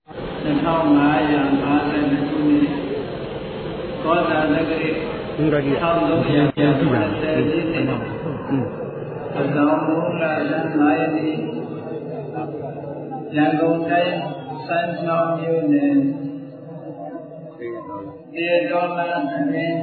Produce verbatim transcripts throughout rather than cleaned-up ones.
နှစ်ထောင်ငါးရာငါးဆယ်နှစ်ခုနှစ်ကောဇာတက္ကရာတစ်ထောင်သုံးရာပြည့်စုံတဲ့ဒီနေ့အသောမုလလငါးရက်နေ့ရန်ကုန်တိုင်းစမ်းချောင်းမြို့နယ်တေတော်လမ်းအတွင်း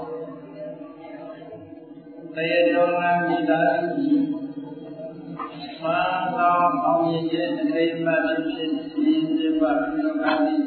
တေတော်လမ်းမိသားစုမာသောအောင်မြင်ခြင်းအထိမ်းအမှတ်ဖြစ်ခြင်းပြပါပြုလုပ်သည်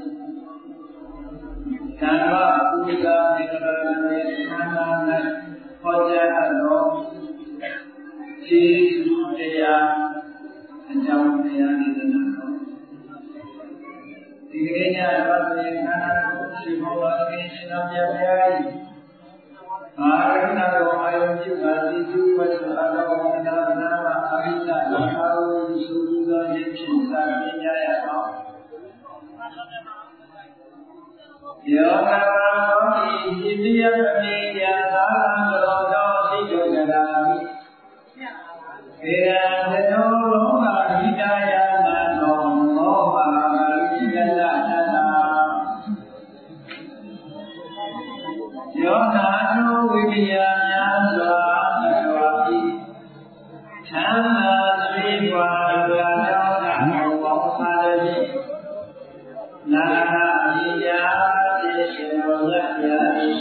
ဓမ္မပူဇာမေတ္တာနဲ့ဆန္ဒနဲ့ဟောကြားအပ်သောခြေဆုတရားအကြောင်းတရားဒေသနာတော်ဒီကနေ့ညဘာသာရေးခန္ဓာကိုရှိမောပါခြင်းရှင်တော်မြတ်ဘုရား၏အာရဏတော်အာယုပြုပါတိစုဝတ်စွာတော်ဘုရားနာမအာရိတလာသာဝိသုသောယဖြစ်စာပညာရအောင်ယောဂဘောဓိဣတိယပမေယသာသောတော်သိကြကြရာေယံတတောလောကဟိတယနာသောမောဟာရိယတနာယောနာနောဝိပယများစွာသတ္တဝါဤချမ်းသာစွေပွားလာတော်ကဘောပါတိနာအရိယာတိရှင်တော်ရပြာတိ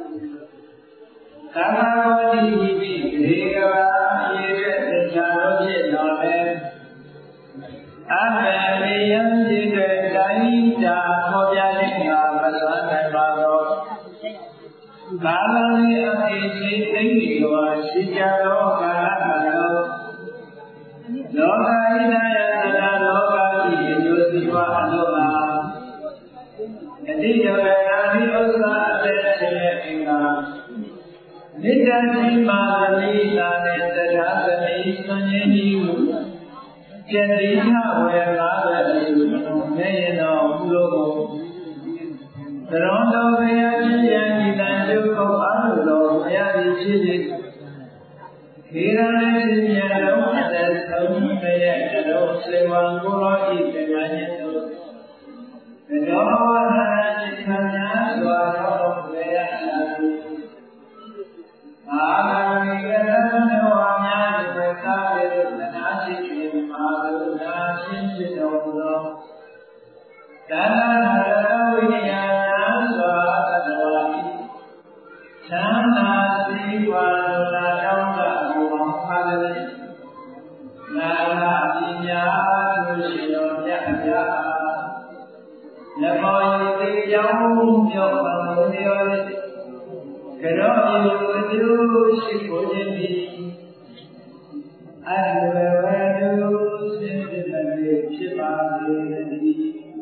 ကာမဝတိပိဒေကဝါယေရတေချာတော်ဖြစ်တော်လေအဘေယံจิตေတိုင်းတာခေါ်ပြခြင်းကမလွန်နိုင်ပါတော့ကာလရေအပိစိသိဉ္စီဝါရှိကြသောကာလကလောလောကဣဒယသနာလောကဤအကျိုးစီးပွားအလို့ပါအတိယဝေနာတိဥစ္စာအတေခြင်းအင်္ဂါနိတ္တတိမာသမိသာနေတရားသမိစွန်ရင်ဤဟုကျက်တိထဝေငါးပဲဤဟုနေရင်တော်ဘုလိုကိုသရောတော်ဘုရားရှင်ယံဒီတန်ကျုပ်ကိုအားလို့တော်ဘုရားသည်ဖြစ်စေခေရလည်းရှင်ယံတော်အသက်ဆုံးတဲ့တော်စေဝံကိုရောဤပင်မညတ်တို့တော်ဝါဒစိတ်ခံများစွာတော်ဘုရားရှင်အာဂမိကရဏဝါများဝေကာရေသနာရှိခြင်းမာလုနာရှင်းဖြစ်တော်မူသောဒါနရဝိနည်းများစွာသတ္တဝါဤချမ်းသာစေဝါလာတော်ကဘုရားပါလေနာနာပညာသူရှင်တော်မြတ်ဗျာနမောယတိယောမြောပမုန်ယောကရောဤလိုအကျိုးရှိကိုခြင်းသည်အရဝဝတုစင်စစ်တဲ့ဖြစ်ပါစေတည်း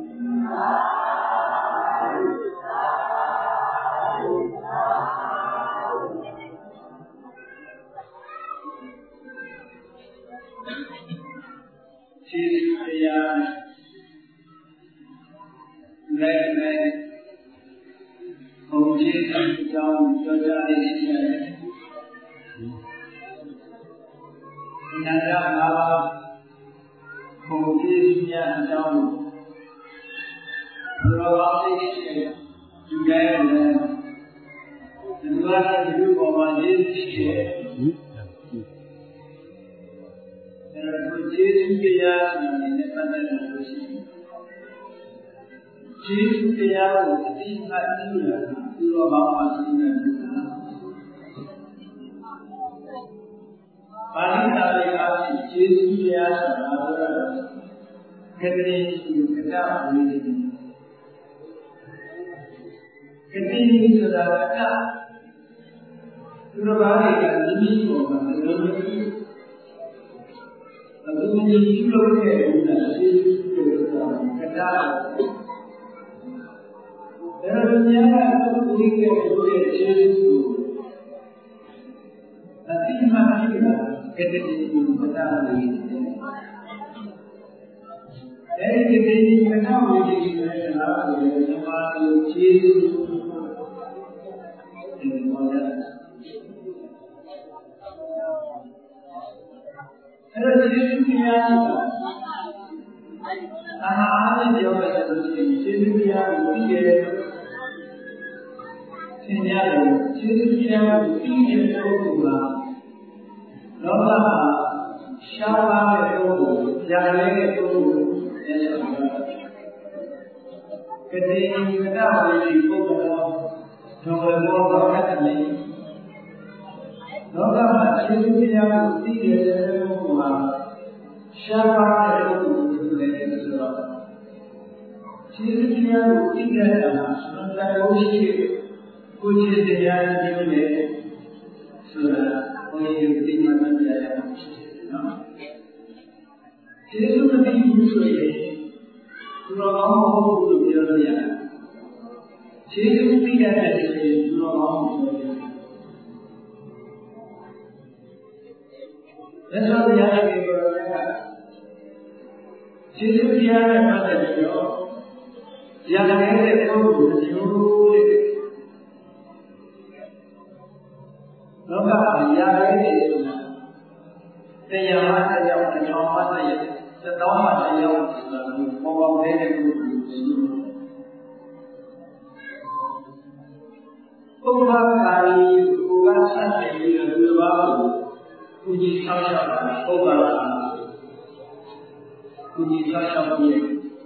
ခြေတရားလက်နဲ့ဘုံကြီးအကြောင်းပြောကြရည်ရှိတယ်။နာရနာဘုံကြီးများအကြောင်းဘုရားသိရှိတယ်။ဒီကဲလည်းဒီလိုအပ်တဲ့ဒီပေါ်မှာရေးရှိတယ်။အဲဒီကျေးဇူးတရားနဲ့ပတ်သက်လို့ရှိရင်ကျေးဇူးတရားကိုအတိအမှတ်ပြုရတာဒီလိုဘာမှရှိနေတယ်။ပါဠိတော်ရဲ့အဖြစ်ကျေးဇူးတရားဆိုတာကတော့ကတိရှိကတာဝိနည်းကတိဆိုတာကတာသူတော်ဘာတွေကမိမိပေါ်မှာဘယ်လိုမျိုးအခုဒီလိုခဲ့တဲ့ကျေးဇူးဆိုတာကတာဒါရများကသူဒီကတဲ့ကျေးဇူးအတိမမရှိတာကတည်းကမတားဘူးအဲဒီကတည်းကမတားဘူးဒီလိုလားဒီမှာကျေးဇူးဒီမှာအဲ့ဒါကျေးဇူးတရားအားနဲ့ပြောမယ်ဆိုလို့ရှိရင်ခြေစည်းတရားကိုသိရတဲ့သင်ရတယ်ခြေစည်းတရားကိုသိတဲ့ပုဂ္ဂိုလ်ကလောကမှာရှားပါတဲ့ပုဂ္ဂိုလ်၊ကြာလဲတဲ့ပုဂ္ဂိုလ်နဲ့ဆက်ပါတယ်။ကတိယဝိဒဝိဒီပုဂ္ဂိုလ်တော်ဘယ်လိုတော့အဲ့ဒါလဲလောကမှာခြေစည်းတရားကိုသိတဲ့ပုဂ္ဂိုလ်ဟာရှားပါတဲ့ပုဂ္ဂိုလ်ကိုလည်းဆိုတော့ခြေစည်းတရားကိုသိတဲ့အခါမှာတရားရှိကိုယ်ခြေတရားတွေနဲ့ဆိုတာဘုရားရဲ့ဒီမှာတရားရအောင်ရှိတယ်နော်။ခြေစည်းမသိဘူးဆိုရင်သူတော်ကောင်းမဟုတ်ဘူးလို့ပြောလို့ရတယ်။ခြေစည်းသိတဲ့ဆိုရင်သူတော်ကောင်းမဟုတ်ဘူး။ဒါဆိုတရားတွေကိုလည်းခြေစည်းတရားနဲ့ပတ်သက်ပြီးတော့ရတဲ့ပုဂ္ဂိုလ်မျိုးတဲ့လောကမှာရတဲ့ဆိုတာတရားမှတရားအကြောင်းမှတရားသတောင်းမှတရားဆိုတာကိုပေါ်ပေါက်တဲ့ပုဂ္ဂိုလ်ရှိတယ်။ဥပ္ပါကာရီကိုကဆက်တယ်ပြီးတော့ဒီဘာကိုကုကြီးဆောက်ရှောက်တာဥပ္ပါကာကုကြီးဆောက်ရှောက်ပြီး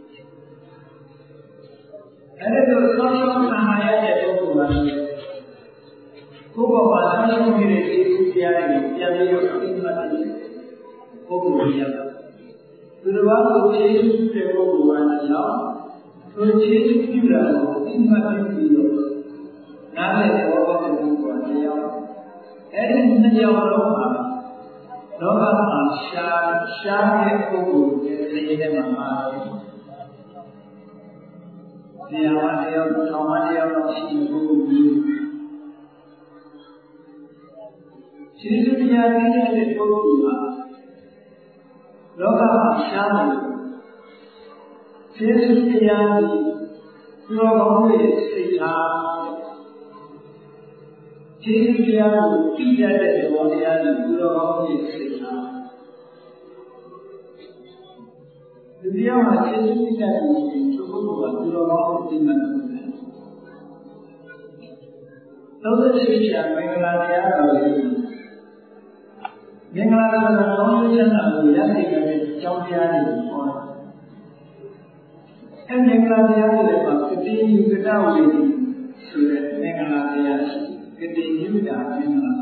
အဲ့ဒါကိုဆောင်းဆောင်းခံရတဲ့ပုဂ္ဂိုလ်ကကိုယ်ပေါ်မှာဆောင်းဆောင်းနေတဲ့ဒီတရားတွေပြန်ပြီးတော့သိမှတ်တယ်ပုဂ္ဂိုလ်ရတာသူတော်ဘာကိုခြေဆုပ်တဲ့ပုဂ္ဂိုလ်ကတော့သူခြေဆုပ်ပြတာကိုသိမှတ်ပြီးတော့နားလည်တဲ့ဘောတဲ့ပုဂ္ဂိုလ်ကတရားအဲ့ဒီနှစ်ယောက်လုံးမှာလောကမှာရှားရှားတဲ့ပုဂ္ဂိုလ်ရဲ့စိတ်ထဲမှာပါတယ်တရားမှတရားထောင်မှတရားတော့ရှိဘူးရှိစုတရားသိတဲ့ပုဂ္ဂိုလ်ကလောကမှာရှားတယ်ရှိစုတရားကိုသူတော်ကောင်းရဲ့စိတ်ထားရှိစုတရားကိုသိရတဲ့ဘောတရားကိုသူတော်ကောင်းရဲ့စိတ်ထားဒီတရားမှာရှိစုတရားကိုပုဂ္ဂိုလ်ကသူတော်ကောင်းကိုသိမှတ်တယ်။သောတရှိချာမင်္ဂလာတရားတော်ကိုမင်္ဂလာတရားတော်ကောင်းချမ်းသာကိုရရှိတဲ့အကြောင်းတရားတွေကိုဟောတယ်။အဲမင်္ဂလာတရားတွေမှာကတိယုဒ္ဒဝိဒီဆိုတဲ့မင်္ဂလာတရားရှိကတိယုဒ္ဒမင်္ဂလာ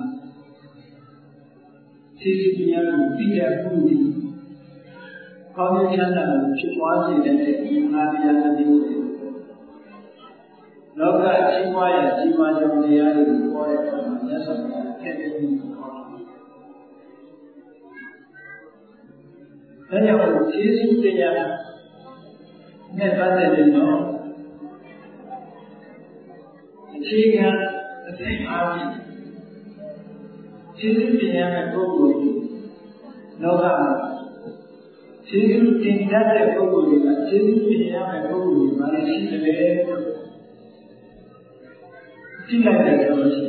သိစီတရားကိုသိတဲ့ပုဂ္ဂိုလ်ကောင်းချမ်းသာကိုဖြစ်ပွားစေတဲ့ဒီငါးတရားတစ်မျိုးတွေလောကကြီးပွားရကြီးပွားကြောင်းတရားတွေကိုဟောတဲ့အခါမှာမြတ်စွာဘုရားထည့်သွင်းဟောတယ်။ဒါကြောင့်ခြေစည်းတရားနဲ့ပတ်သက်တဲ့တော့အခြေခံအသိအားဖြင့်ခြေစည်းတရားနဲ့ပုဂ္ဂိုလ်လောကမှာခြေစုပ်တင်တတ်တဲ့ပုဂ္ဂိုလ်တွေကခြေစုပ်တင်ရမယ့်ပုဂ္ဂိုလ်တွေဘာလို့ရှိတယ်လို့ကြည့်လိုက်တဲ့အခါရှိ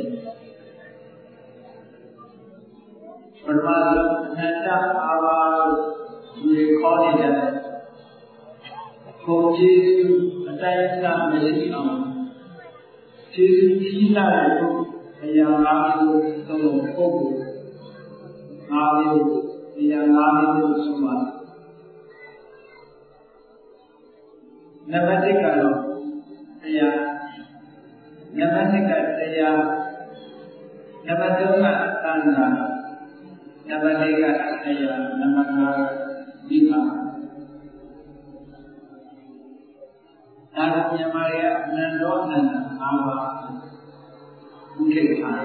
ပရမတ်အနတ္တအာဘာဒီခေါ်နေတဲ့ကိုခြေစုပ်အတိုင်းအတာမရှိအောင်ခြေစုပ်ကြီးလာတဲ့ပုဂ္ဂိုလ်အရာငါးမျိုးသုံးပုဂ္ဂိုလ်ငါးမျိုးအရာငါးမျိုးဆိုပါနံပါတ်တစ်ကတော့တရားနံပါတ်နှစ်ကတရားနံပါတ်သုံးကသံဃာနံပါတ်လေးကတရားနံပါတ်ငါးမိဘဒါကမြန်မာတွေကအနန္တောအနန္တငါးပါးဘုခေထား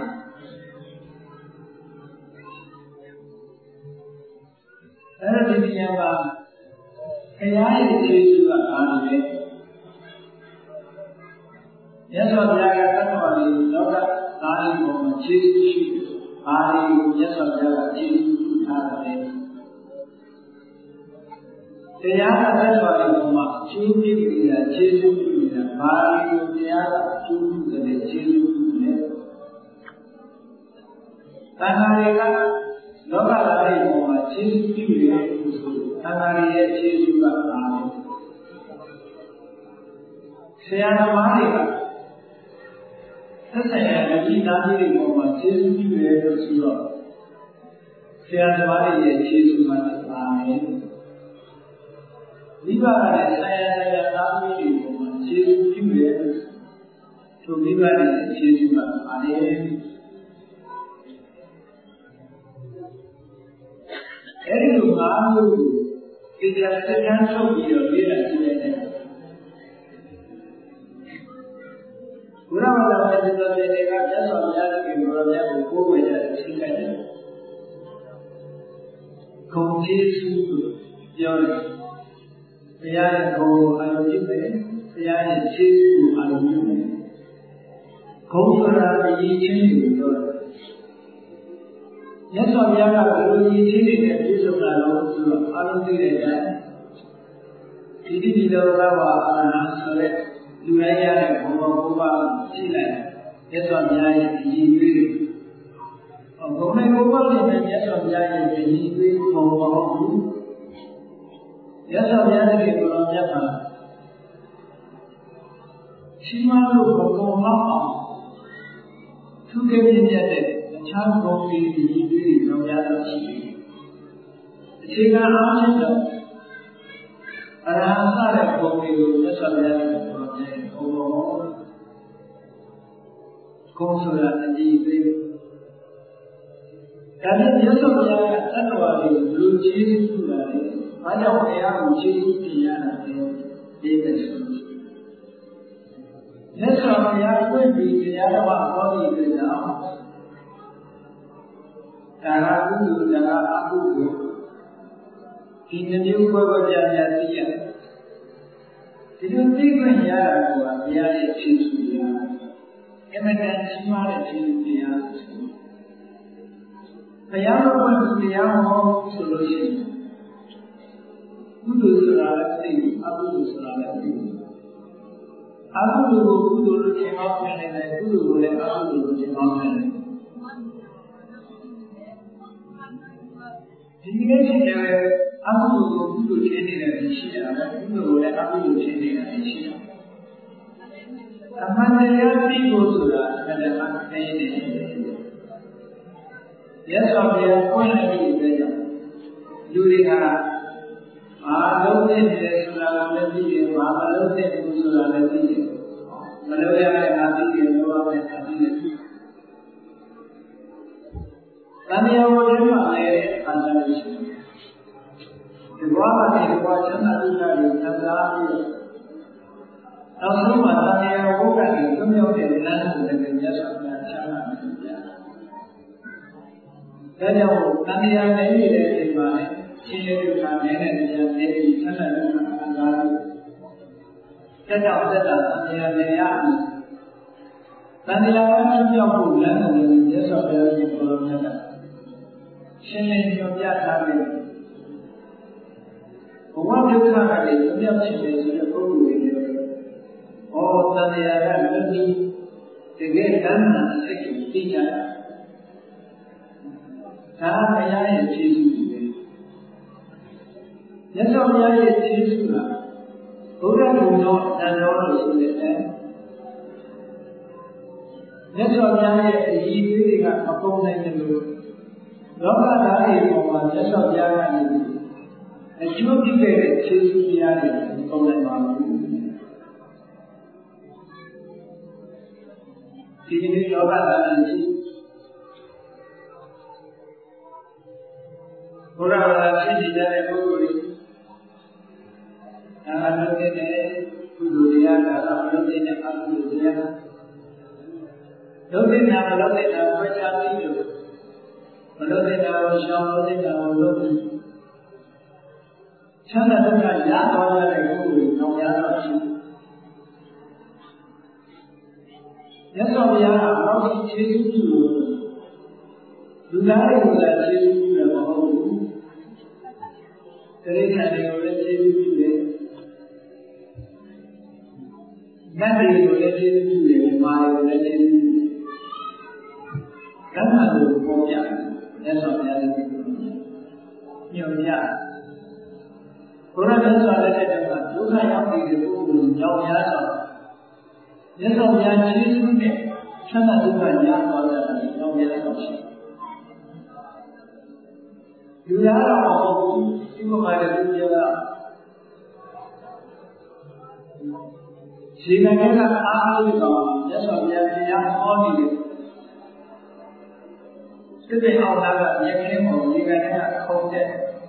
တယ်အဲ့ဒီနေရာမှာတရားရဲ့ခြေစွမ်းကအားဖြင့်မြတ်စွာဘုရားကသတ်တော်လေးလောကသားလေးပေါ်မှာခြေစွမ်းရှိအားလေးကိုမြတ်စွာဘုရားကခြေစွမ်းထားတယ်တရားကသတ်တော်လေးပေါ်မှာကျူးပြီးနေတာခြေစွမ်းပြီးနေတာဘာလေးကိုတရားကကျူးပြီးတယ်ခြေစွမ်းပြီးတယ်တဏှာတွေကလောကသားလေးပေါ်မှာခြေစွမ်းပြီးတယ်ဆိုသံဃာရဲ့ခြေစွမ်းကအားရာသမားတွေကသက်ဆိုင်ရာလူကြီးသားကြီးတွေပေါ်မှာကျေးဇူးပြုတယ်လို့ဆိုတော့ဆရာသမားတွေရဲ့ကျေးဇူးမှပါမယ်မိဘကလည်းဆရာဆရာသားသမီးတွေပေါ်မှာကျေးဇူးပြုတယ်လို့ဆိုမိဘတွေရဲ့ကျေးဇူးမှပါတယ်အဲဒီလိုငါးမျိုးကိုဒီကြစက္ကန့်ထုတ်ပြီးတော့လေ့လာကြည့်လိုက်တယ်ဘုရားဘာသာဝင်တွေတွေကမြတ်စွာဘုရားရှင်ကိုရောမြတ်ကိုကိုးကွယ်ကြတယ်သိကြတယ်ဂုဏ်ကျေးဇူးလို့ပြောတယ်ဘုရားရဲ့ဂုဏ်ကိုအလုံးပြုတယ်ဘုရားရဲ့ကျေးဇူးကိုအလုံးပြုတယ်ဂုဏ်ဆိုတာအရေးချင်းကိုပြောတယ်မြတ်စွာဘုရားကဘယ်လိုအရေးချင်းတွေနဲ့ပြည့်စုံတာလဲဆိုတော့အလုံးသိတဲ့တိုင်းဒီဒီဒီလောကမှာအာရဟံဆိုတဲ့လူတိုင်းရတဲ့ဘုံဘုံဘုရားရှိလိုက်မြတ်စွာဘုရားရဲ့အရေးတွေဘုံနဲ့ဘုရားနဲ့မြတ်စွာဘုရားရဲ့အရေးတွေဘုံဘုံဘူးမြတ်စွာဘုရားရဲ့ကိုယ်တော်မြတ်မှာရှိမလို့ဘုံဘုံလောက်အောင်သူကပြည့်တဲ့အခြားဘုံတွေဒီတွေတော့ရတော့ရှိတယ်အခြေခံအားဖြင့်တော့အရဟံစတဲ့ဘုံတွေကိုမြတ်စွာဘုရားရဲ့ကိုယ်တော်မြတ်ဘုံဘုံကိုယ်ဆိုတာအကြည့်သေးဒါနဲ့မြတ်စွာဘုရားကသတ္တဝါတွေကိုလူကျေးဇူးပြုတာလေ။ဘာကြောင့်ဘုရားကိုကျေးဇူးတင်ရတာလဲ။ဒီသက်ဆိုမြတ်စွာဘုရားပြည့်ပြီးတရားတော်ဟောဒီတဲ့ကြောင့်ဒါကကုသိုလ်ဒါကအကုသိုလ်ဒီမျိုးဘဝပြပြသိရတယ်။ဒီလိုသိခွင့်ရတာကဘုရားရဲ့ကျေးဇူးတရား။အမှန်တန်ကြီးမားတဲ့ကျေးဇူးတရားဆိုဘုရားတော်ကတရားဟောဆိုလို့ရှိရင်ကုသိုလ်ဆိုတာလည်းသိဘူးအကုသိုလ်ဆိုတာလည်းသိဘူးအကုသိုလ်ကိုကုသိုလ်လို့ထင်အောင်ဆင်နေတယ်ကုသိုလ်ကိုလည်းအကုသိုလ်လို့ထင်အောင်ဆင်နေတယ်ဒီနေ့ချင်းလည်းအကုသိုလ်ကိုကုသိုလ်ထင်နေတယ်ရှိတာပဲကုသိုလ်ကိုလည်းအကုသိုလ်ထင်နေတယ်ရှိတာအမှန်တရားသိဖို့ဆိုတာအမှန်တရားသိနေတယ်ရသော်ဘုရားကိုယ်နဲ့ဒီအတွက်ကြောင့်လူတွေကဘာလုံးနဲ့နေတယ်ဆိုတာကိုလည်းသိတယ်ဘာမလုံးနဲ့ဘူးဆိုတာလည်းသိတယ်မလုံးရတဲ့အာသိတယ်လောဘနဲ့အာသိတယ်တဏှာဝိမှာလည်းအာသလို့ရှိတယ်ဒီဘဝမှာဒီဘဝချမ်းသာဒုက္ခတွေသံသာပြီးနောက်ဆုံးမှာတဏှာဝိကနေသွမြောက်တဲ့လမ်းကိုလည်းမြတ်စွာဘုရားချမ်းသာပြီးပြတယ်ဒါကြောင့်တဏှာနဲ့နေတဲ့အိမ်မှာရှင်ရဲ့ဒုက္ခနဲ့နဲ့တရားနဲ့ဒီဆန္ဒဒုက္ခအနာလို့တက်ကြောင့်တက်တာတဏှာနဲ့ရမယ်တဏှာကပြောက်ဖို့လမ်းကိုလည်းမြတ်စွာဘုရားရှင်ကိုယ်တော်မြတ်တာရှင်လင်းပြောပြထားတယ်ဘဝဒုက္ခကလည်းပြောက်ခြင်းလေဆိုတဲ့ပုဂ္ဂိုလ်တွေလည်းဩတဏှာကလည်းဒီတကယ်တဏှာစိတ်ကိုသိကြတာဒါဘုရားရဲ့ကျေးဇူးတွေပဲမြတ်စွာဘုရားရဲ့ကျေးဇူးကဘုရားဘုံတော်တန်တော်လို့ဆိုတဲ့မြတ်စွာဘုရားရဲ့အရေးကြီးတွေကအကုန်နိုင်တယ်လို့လောကသားတွေပေါ်မှာမြတ်စွာဘုရားကနေအကျိုးပြုခဲ့တဲ့ကျေးဇူးတရားတွေအကုန်နိုင်ပါဘူးဒီနေ့လောကသားတွေရှိဘုရားဘာသာရှိတဲ့ပုဂ္ဂိုလ်တွေအာရုံနဲ့ကုသိုလ်တရားဒါကမလုပ်တဲ့အကုသိုလ်တရားလုပ်တဲ့နာမလုပ်တဲ့နာဝိချာသိလို့မလုပ်တဲ့နာကိုရှောင်လို့တဲ့နာကိုလုပ်ပြီးချမ်းသာဒုက္ခရသွားတဲ့ပုဂ္ဂိုလ်တွေတော့ရတော့ရှိမြတ်စွာဘုရားကတော့ဒီခြေဆုပြုလို့လူသားတွေကိုလည်းခြေဆုပြုတယ်မဟုတ်ဘူးတရိစ္ဆာန်တွေကိုလည်းခြေဆုပြုတယ်နတ်တွေကိုလည်းခြေဆုပြုတယ်မာတွေကိုလည်းခြေဆုပြုတယ်ဓမ္မကိုပေါ်ပြတယ်မြတ်စွာဘုရားရဲ့ညွှန်ပြဘုရားမြတ်စွာဘုရားရဲ့ဒုက္ခရောက်နေတဲ့ပုဂ္ဂိုလ်ကြောင့်များစွာမြတ်စွာဘုရားကျေးဇူးနဲ့ချမ်းသာဒုက္ခညာသွားကြတာကြောင့်များတော့ရှိလူသားတော့ဒီမှာတည်းပြောတာဒီနိုင်ငံကအားလုံးကမြတ်စွာဘုရားတရားဟောနေတယ်စစ်တဲ့အောင်သားကမြတ်ခင်းပေါ်ဒီနိုင်ငံကခုံတဲ့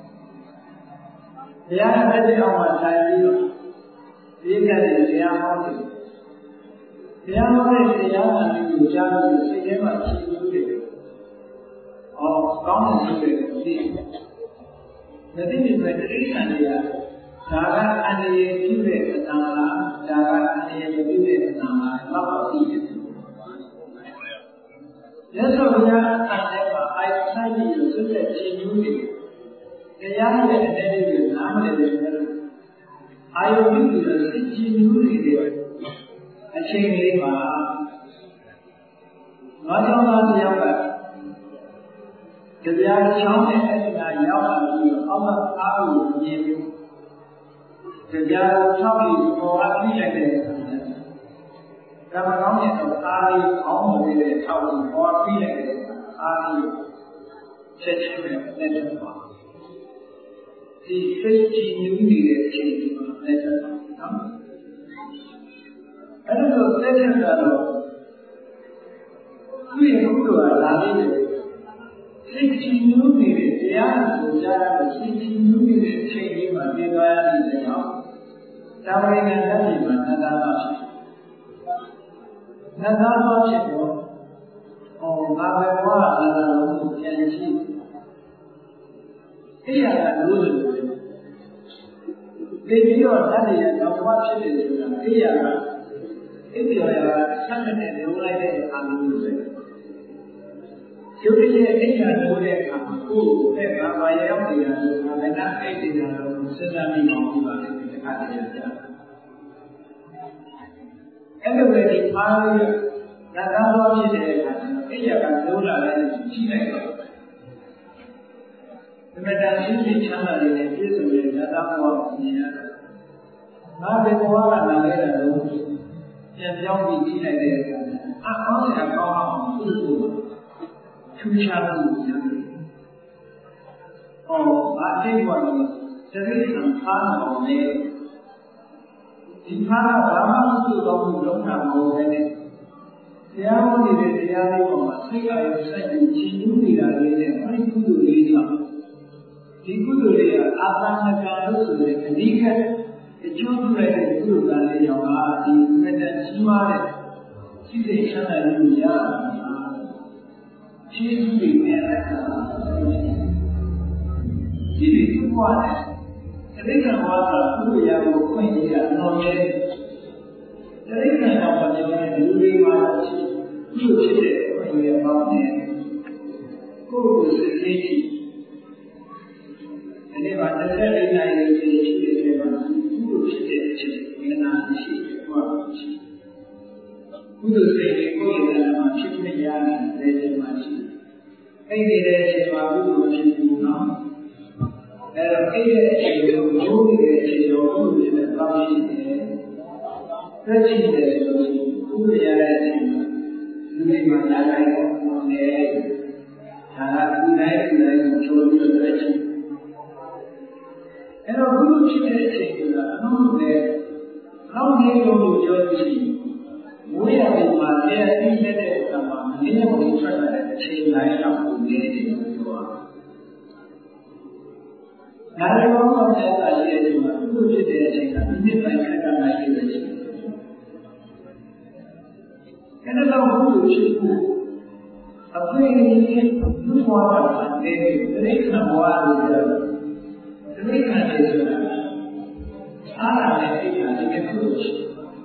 တရားနဲ့တဲ့အောင်မှာတိုင်ပြီးတော့ဒီကနေ့တရားဟောတယ်တရားဟောတဲ့တရားမှန်ကိုကြားလို့စိတ်ထဲမှာရှိလို့တယ်။အော်ကောင်းတယ်ဆိုတဲ့ဒီမသိမြင်တဲ့တိရိစ္ဆာန်တွေကဒါကအန္တရာယ်ပြုတဲ့အတန်လားဒါကအန္တရာယ်ပြုတဲ့အတန်လားတော့မသိဘူး။လက်ဆောင်ရအတန်တဲ့မှာအိုက်ဆိုင်ပြီးဆွတဲ့ချိန်မျိုးတွေတရားရဲ့အနေနဲ့ကိုနားမလည်တယ်အာယုပြုပြီးတော့စိတ်ကြည်နူးနေတဲ့အချိန်လေးမှာငါကြောင့်သားတရားကတရားချောင်းနဲ့အဲ့ဒီကရောက်လာပြီးတော့အောက်ကအားကိုမြင်ပြီးတရားကိုချောင်းပြီးပေါ်အပြည့်လိုက်တဲ့အခါကျဓမ္မကောင်းရဲ့အားလေးအောင်းနေတဲ့အထောက်ကိုပေါ်အပြည့်လိုက်တဲ့အားလေးချက်ချင်းနဲ့လက်ထပ်ပါဒီစိတ်ကြည်နူးနေတဲ့အချိန်မှာလက်ထပ်ပါနော်အဲ့ဒါကိုလက်ထပ်တာတော့သူ့ရဲ့ဘုရားလာနေတယ်စိတ်ကြည်နူးနေတဲ့တရားကိုကြားရတဲ့စိတ်ကြည်နူးနေတဲ့အချိန်လေးမှာပြသွားရတဲ့ကြောင့်တာဝရိကဓာတ်တွေမှာနန္ဒာမဖြစ်နန္ဒာမဖြစ်တော့ဟောငါပဲဘဝနန္ဒာလုံးကိုပြန်ကြည့်အဲ့ရတာလို့လို့ဒီပြီးတော့ဓာတ်တွေကတော့ဘဝဖြစ်နေတယ်ဆိုတာအဲ့ရတာအဲ့ဒီရတာဆက်နေတဲ့လုံးလိုက်တဲ့အာမျိုးတွေရုပ်ရည်အိမ်ရလို့တဲ့အခါကိုယ်နဲ့ဘာမှရောက်နေရတယ်ဆိုတာလည်းနားအိတ်နေတာတော့စဉ်းစားမိအောင်ပြပါလိမ့်မယ်ဒီခါတည်းကြာအဲ့လိုပဲဒီအားလုံးနာသာတော်ဖြစ်တဲ့အခါကျတော့အိမ်ရကလုံးလာလိုက်ရှိလိုက်တော့ဒီမဲ့တန်ရှင်းရှင်းချမ်းသာတဲ့ပြည့်စုံတဲ့နာသာဘောမြင်ရတယ်ငါဘယ်ဘဝကလာခဲ့တာလို့ပြန်ပြောင်းပြီးကြည့်လိုက်တဲ့အခါကျအအောင်းရကောင်းအောင်ပြုလို့ထူးခြားမှုများတယ်။အော်ဘာတိတ်ပေါ်လို့သတိဆံဖားအောင်လေဒီဖားကဘာမှမပြုတော့ဘူးလုံးတာမဟုတ်ဘဲနဲ့တရားဟောနေတဲ့တရားလေးပေါ်မှာစိတ်အယုံစိုက်ပြီးကြည်နူးနေတာလေးနဲ့အဲ့ဒီကုသိုလ်လေးကြောင့်ဒီကုသိုလ်လေးကအာသနကံလို့ဆိုတဲ့အဓိကအကျိုးပြုလိုက်တဲ့ကုသိုလ်ကလေးကြောင့်ဟာဒီမေတ္တာကြီးမားတဲ့စိတ်စိတ်ချမ်းသာမှုရကျေးဇူးတွေနဲ့လည်းဒီလိုဘဝနဲ့တိရိစ္ဆာန်ဘဝကသူ့ရာကိုခွင့်ရတာတော့လေတိရိစ္ဆာန်တော့ဘာပြောလဲလူတွေမှာသူ့ဖြစ်တဲ့ခွင့်ရပါနဲ့ကိုယ်ကိုစိတ်ကြည့်ဒီမှာတစ်ဆက်လေးနိုင်လို့ရှိတဲ့မှာသူ့ဖြစ်တဲ့အချက်ဝေဒနာရှိတယ်ဘဝရှိကုသိုလ်စိတ်ကိုယ်ရတာမှာဖြစ်ခွင့်ရတယ်တဲ့မှာရှိအဲ့ဒီတဲ့အချိန်မှာကုသိုလ်ဖြစ်ဘူးနော်အဲ့တော့အဲ့ဒီအချိန်ကိုဘုရားရဲ့အချိန်ကိုဘုရားနဲ့ပေါင်းရှိတယ်သက်ရှိတယ်ဆိုရင်ကုသိုလ်ရတဲ့အချိန်မှာလူတွေမှာလာတိုင်းတော့နေဒါကဒီတိုင်းဒီတိုင်းကိုချိုးပြီးတော့ချိန်အဲ့တော့ကုသိုလ်ဖြစ်တဲ့အချိန်ကအမှန်တည်းအောင်းနေလို့ပြောကြည့်ဝိရဒ်မှာတရားသိတဲ့အခါမှာနည်းနည်းကိုထွက်လာတဲ့အချိန်တိုင်းတော့ကိုနေတယ်လို့ပြောတာ။ဒါလည်းဘောင်းတဲ့အခါရှိတဲ့မှာသူ့ဖြစ်တဲ့အချိန်ကဒီနှစ်ပိုင်းခက်ခါနိုင်နေတယ်။အဲ့ဒါတော့ဘုရားရှိခိုးအဖေကြီးလူ့ဘဝကနေတိရိစ္ဆာန်ဘဝလို့ပြောတယ်။တိရိစ္ဆာန်တွေဆိုတာအားရတဲ့အိမ်ကဒီကခုရှိ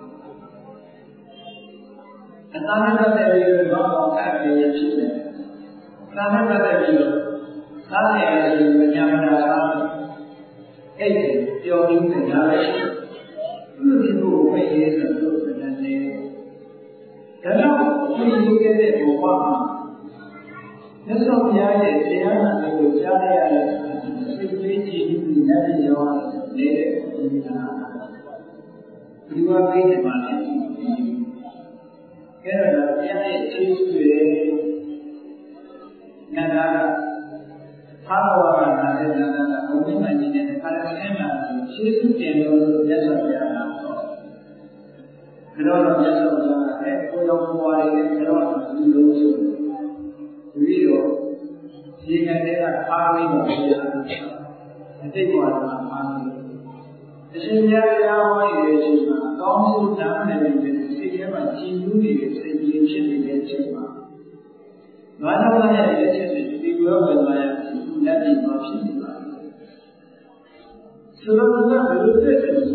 အသာနဲ့ပတ်သက်ပြီးတော့ဘောင်းကပ်ပြီးရဖြစ်တယ်။သာနဲ့ပတ်သက်ပြီးတော့သာရရဲ့ဉာဏ်မနာအားအဲ့ဒီပြောပြီးနေတာလည်းသူ့ဒီကိုပဲရေးဆိုလို့ပြန်နေ။ဒါတော့ဒီလိုခဲ့တဲ့ဘဝမှာမြတ်စွာဘုရားရဲ့တရားနာကိုကြားရတဲ့စိတ်ကြီးကြည်ပြီးနေတဲ့ကြောင်းနေတဲ့ဒီကဒီဝိပ္ပိမှာလည်းအဲ့တော့တရားရဲ့ခြေစွတွေနာနာသာဝရနာတဲ့နာနာဘုံမှန်ကြီးတဲ့ခါရဆင်းလာခြေစွတင်လို့မြတ်စွာဘုရားကတော့ဘယ်တော့မြတ်စွာဘုရားကလည်းကိုယ်တော်ဘဝရဲ့ဘယ်တော့ဒီလိုဆိုပြီးတော့ဒီကနေ့ကအားမင်းပါဘုရားအတိတ်ဘဝမှာအားမင်းအရှင်ဘုရားတရားဟောရတဲ့အချိန်မှာအကောင်းဆုံးနားလည်နေတဲ့စိတ်ထဲမှာကြည်နူးနေတဲ့စိတ်ကြီးဖြစ်နေတဲ့အချိန်မှာငါးတော်ရဲ့လက်ချက်တွေဒီလိုပဲလာရလက်ပြီးမှဖြစ်နေပါဘူး။ဆိုတော့ဘယ်လိုဖြစ်လဲ။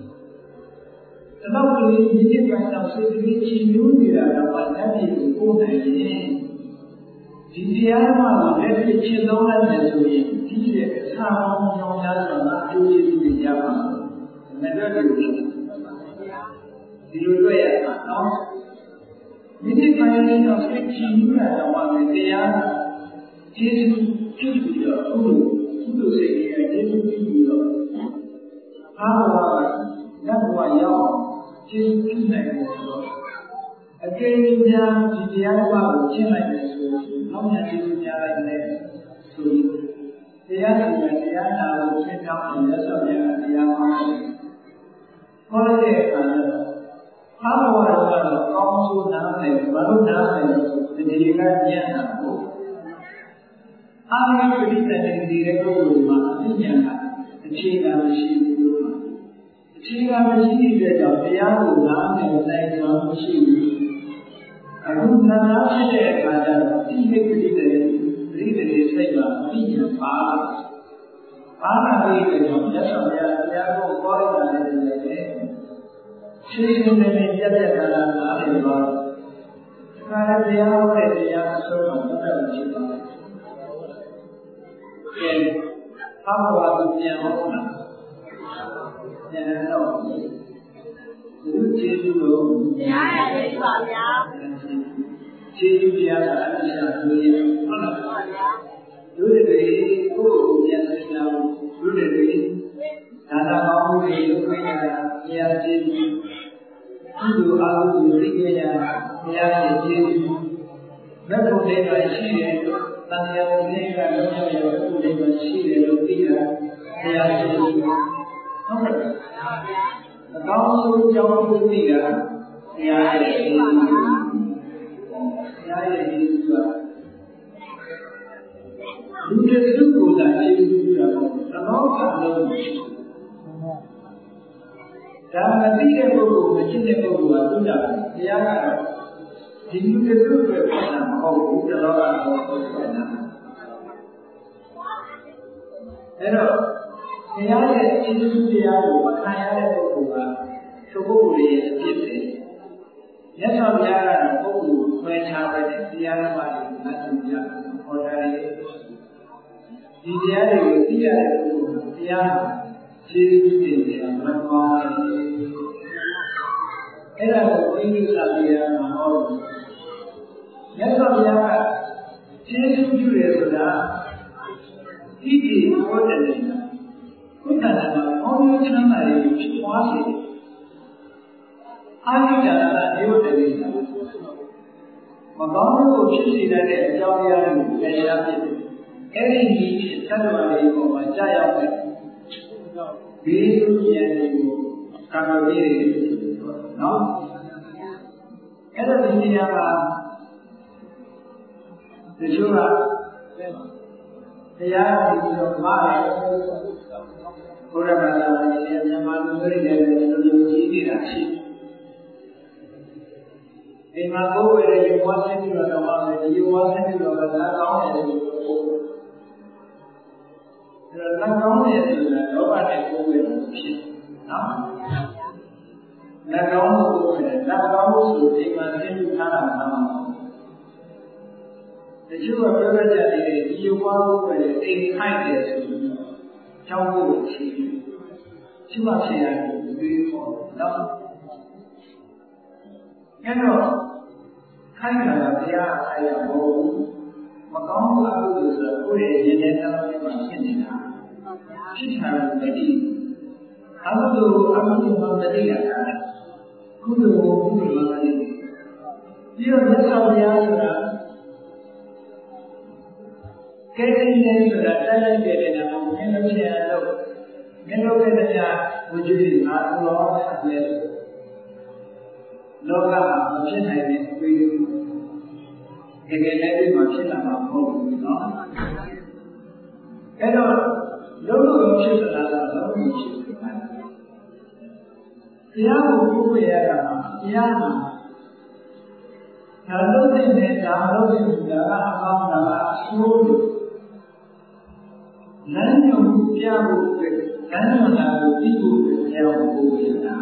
တော့ဒီဒီကိစ္စတော့စိတ်ကြီးကြည်နူးနေတာတော့လက်ပြီးကိုယ်နိုင်ရင်ဒီတရားမှလည်းလက်ဖြစ်လုံးလိုက်တယ်ဆိုရင်ဒီရဲ့အစာပေါင်းကြောင်းများစွာအကျိုးကျေးဇူးတွေရပါမယ်။မတွေ့ဘူးဒီလိုတွေ့ရတာနော်ဒီဒီပိုင်းလေးတော့စိတ်ချရတာတော့မှတရားကျေးဇူးပြုပြီးတော့ဘုလိုဘုလိုစိတ်ရဲ့ကျေးဇူးပြုပြီးတော့အားဝါကနတ်ဘဝရောက်ကျေးဇူးပြုနိုင်တယ်ဆိုတော့အကယ်၍များဒီတရားဘဝကိုရှင်းလိုက်တယ်ဆိုရင်နောက်ညာကျေးဇူးများလိုက်တယ်ဆိုရင်တရားနာတရားနာလို့ရှင်းကြောင်းနဲ့ဆက်ရတရားမှာခေါ်လိုက်တဲ့အခါကျတော့အားဝါဒကတော့ကောင်းဆိုးနားတယ်ဘာလို့နားတယ်ဆိုဒီကညံ့တာကိုအာရမပရိသတ်တဲ့ဒီတဲ့ပုဂ္ဂိုလ်မှာအဉာဏ်ကအခြေခံမရှိဘူးလို့ပါအခြေခံမရှိတဲ့ကြောင့်တရားကိုနားတယ်နိုင်စွာမရှိဘူးအခုနားဖြစ်တဲ့အခါကျတော့ဒီဟိပတိတဲ့ပရိသေစိတ်ကအဉာဏ်ပါပါလာတဲ့ကြောင့်မြတ်စွာဘုရားတရားကိုဟောရတာလည်းလည်းရှိနေနေပြတ်ပြတ်လာလာနားတယ်ပါခါရတရားဟောတဲ့တရားအဆုံးမှာဘုရားရှိပါတယ်ကဲဘာဝါဒပြန်ဟောတာပြန်တော့လူကျေးဇူးလို့တရားရည်ပါဗျာကျေးဇူးတရားကအနိစ္စလို့ရဟုတ်လားပါဗျာလူတွေကိုယ့်ကိုပြန်သိတာလူတွေဒါသာကောင်းမှုတွေလုပ်ခွင့်ရတာတရားကျေးဇူးကုသိုလ်အားလုံးကိုသိကြရတရားရဲ့ကျေးဇူးလက်ဖို့လေးပါရှိတယ်တန်ရာဝင်ကလုံးဝရဖို့လေးပါရှိတယ်လို့သိတာတရားကျေးဇူးဟုတ်ကဲ့အကောင်းဆုံးကြောင်းကိုသိတာတရားရဲ့ကျေးဇူးတရားရဲ့ကျေးဇူးကလူတွေစုကိုသာကျေးဇူးပြုတာပေါ့သဘောကလုံးဒါမသိတဲ့ပုဂ္ဂိုလ်မသိတဲ့ပုဂ္ဂိုလ်ကသူ့တာတရားကတော့ဒီလူတွေစုပဲဖြစ်တာမဟုတ်ဘူးတလောကတော့ဖြစ်တာအဲ့တော့တရားရဲ့အကျဉ်းစုတရားကိုမခံရတဲ့ပုဂ္ဂိုလ်ကသူပုဂ္ဂိုလ်ရဲ့အဖြစ်ပဲမြတ်စွာဘုရားကတော့ပုဂ္ဂိုလ်ခွဲခြားပဲတရားဓမ္မတွေကိုလက်တွေ့ပြဟောထားတယ်ဒီတရားတွေကိုသိရတဲ့ပုဂ္ဂိုလ်တရားကျေးဇူးတင်တယ်မကောင်းဘူးအဲ့ဒါကိုဘုန်းကြီးစာပေရမှာဟောတယ်မြတ်စွာဘုရားကကျေးဇူးပြုတယ်ဆိုတာဒီဒီဟောတယ်နေတာဘုရားကအောင်းလို့ချမ်းသာရေးဖြစ်သွားစေအာနိဒာကဒီဟုတ်တယ်နေတာမကောင်းမှုကိုဖြစ်စေတဲ့အကြောင်းအရာတွေကိုလည်းရှားဖြစ်တယ်အဲ့ဒီဒီသတ္တဝါတွေပေါ်မှာကြာရောက်တယ်ဒီလိုဉာဏ်တွေကိုကာမဂိရိနော်အဲ့ဒါဒီနေရာမှာဒီလိုကတရားဒီလိုမှာဘုရားဘာသာရေးမြန်မာလူတွေလည်းဒီလိုကြီးနေတာရှိဒီမှာကိုယ်ဝယ်ရဝါဆင်းပြီးတော့မှဒီဝါဆင်းပြီးတော့လည်းကောင်းတယ်လို့အဲ့တော့လက်ကောင်းတယ်ဆိုတာလောဘနဲ့ကိုယ်ဝယ်လို့ဖြစ်နော်လက်ကောင်းမှုကိုယ်ဝယ်လက်ကောင်းမှုဆိုဒီမှာဆင်းပြီးထားတာမှမဟုတ်တချို့ကပြောပြကြတယ်ဒီဝါကိုယ်ဝယ်အိမ်ခိုက်တယ်ဆိုပြီးတော့ကြောင်းဖို့ရှိတယ်ရှိမှဖြစ်ရတယ်ဒီပေါ်နော်အဲ့တော့ခိုင်းတာကတရားအားရမဟုတ်ဘူးမကောင်းဘူးအကုသိုလ်ဆိုတော့ကိုယ့်ရဲ့ဉာဏ်နဲ့တောင်းတဲ့မှာဖြစ်နေတာဖြစ်တာတတိအကုသိုလ်အကုသိုလ်မှမသိရတာကုသိုလ်ကိုကုသိုလ်မှသိတယ်တော့မြတ်စွာဘုရားဆိုတာကဲတင်နေဆိုတာတိုက်လိုက်တယ်တဲ့နော်မင်းတို့ချင်အောင်လုပ်မင်းတို့ရဲ့တရားဝိဇ္ဇိငါတော်ဆက်လေလောကမှာမဖြစ်နိုင်တဲ့အပြီးတကယ်လည်းဒီမှာဖြစ်လာမှာမဟုတ်ဘူးနော်အဲ့တော့လုံးလုံးဖြစ်လာတာတော့ဖြစ်တယ်တရားကိုကိုယ်ရတာတရားမှာဒါလို့တဲ့ဒါလို့တဲ့ဒါကအကောင်းတာအဆိုးလမ်းညွှန်ပြဖို့အတွက်လမ်းညွှန်တာကိုသိဖို့အတွက်တရားကိုကိုယ်ရတာ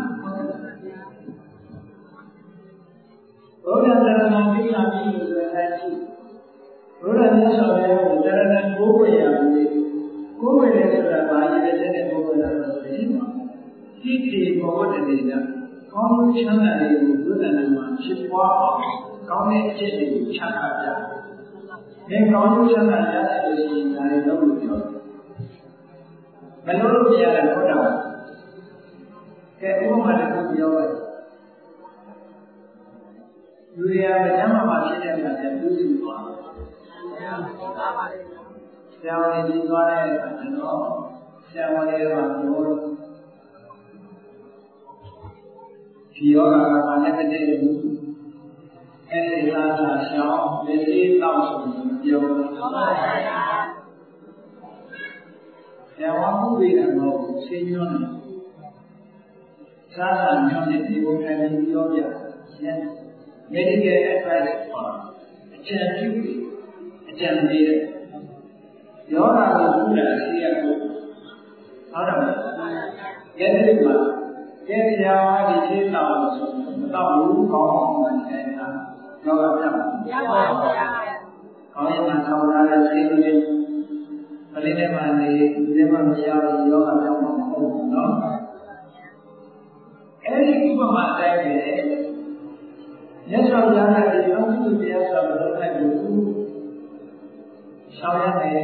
ဘုရားသရဏံကိစ္စပြီးလို့ဆိုတဲ့အချိန်ဘုရားမြတ်စွာဘုရားကိုသရဏံကိုယ်ရရတယ်ကိုယ်ရဆိုတာဘာရည်တဲ့တဲ့ကိုယ်ရတာဆိုရင်ဒီတိဘောဓနေတာကောင်းချမ်းသာတွေကိုဘုရားနာမှာဖြစ်ပွားအောင်ကောင်းတဲ့အချက်တွေကိုချမ်းသာပြ။ဒီကောင်းချမ်းသာရတဲ့လို့ရှိရင်ဒါတွေတော့လို့ပြောတယ်။ဘယ်လိုလုပ်ပြရလဲဟုတ်တာ။ကဲဥပမာတစ်ခုပြောပါလူတွေကကျမ်းမာမှာဖြစ်တဲ့အခါကျပြုစုသွားတယ်။ဆရာဝန်ကြီးသွားတဲ့အခါကျတော့ဆရာဝန်တွေကပြောဒီယောဂကဘာနဲ့တည်းဘူးအဲ့ဒီလာလာရှောင်းလက်လေးတော့ဆိုပြောဟုတ်ပါရဲ့။ဆရာဝန်မှုပေးတယ်တော့ဆေးညွှန်းတယ်။စားတာညွှန်းတဲ့ဒီဘုရားလည်းပြောပြတယ်။ medical advice အကြံပြုအကြံပေးတယ်။ယောဂကိုကုတာဆေးရကိုဟုတ်တယ်မလား။ရဲ့ဒီမှာကျဲပြာဒီရှင်းတော်ဆိုတော့ဘူးကောင်းအောင်တယ်ဟာယောဂပြတ်ပါဘုရားကောင်းရင်မှဆောင်းလာတဲ့စိတ်လေးပလင်းထဲမှာနေဒီမှာမရဘူးယောဂပြတ်မှာမဟုတ်ဘူးเนาะအဲ့ဒီဥပမာတိုင်းပဲမြတ်စွာဘုရားကဒီလောကီတရားဆိုတော့ဘယ်လိုလဲရှောင်းရတယ်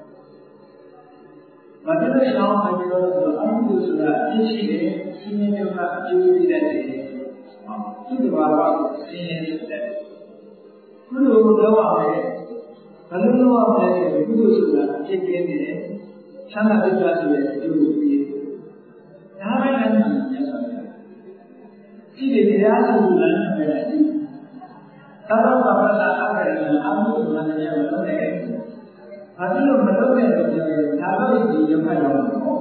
မတည့်ရှောင်းမယ်လို့ဆိုအမှုဆိုတာအဖြစ်ရှိတယ်ရှင်းနေမှာအကျိုးပေးတတ်တယ်သူ့ဘာသာရှင်းနေတယ်ကုသိုလ်ကိုလုပ်ရမယ်ဘယ်လိုလုပ်ရမလဲဆိုကုသိုလ်ဆိုတာအဖြစ်ကျင်းနေတယ်ချမ်းသာဒုက္ခဆိုတဲ့အကျိုးကိုပေးတယ်ဒါပဲလည်းမြတ်စွာဘုရားကြည့်တယ်တရားစီရင်လာတယ်ပဲကြည့်သာသနာ့ဘာသာအပ်တယ်အမှုမှန်တယ်လို့လုပ်တယ်ဘာလို့မလုပ်တဲ့လို့ပြောရင်ဒါတော့ဒီရုပ်ဖတ်ရောက်မှာပေါ့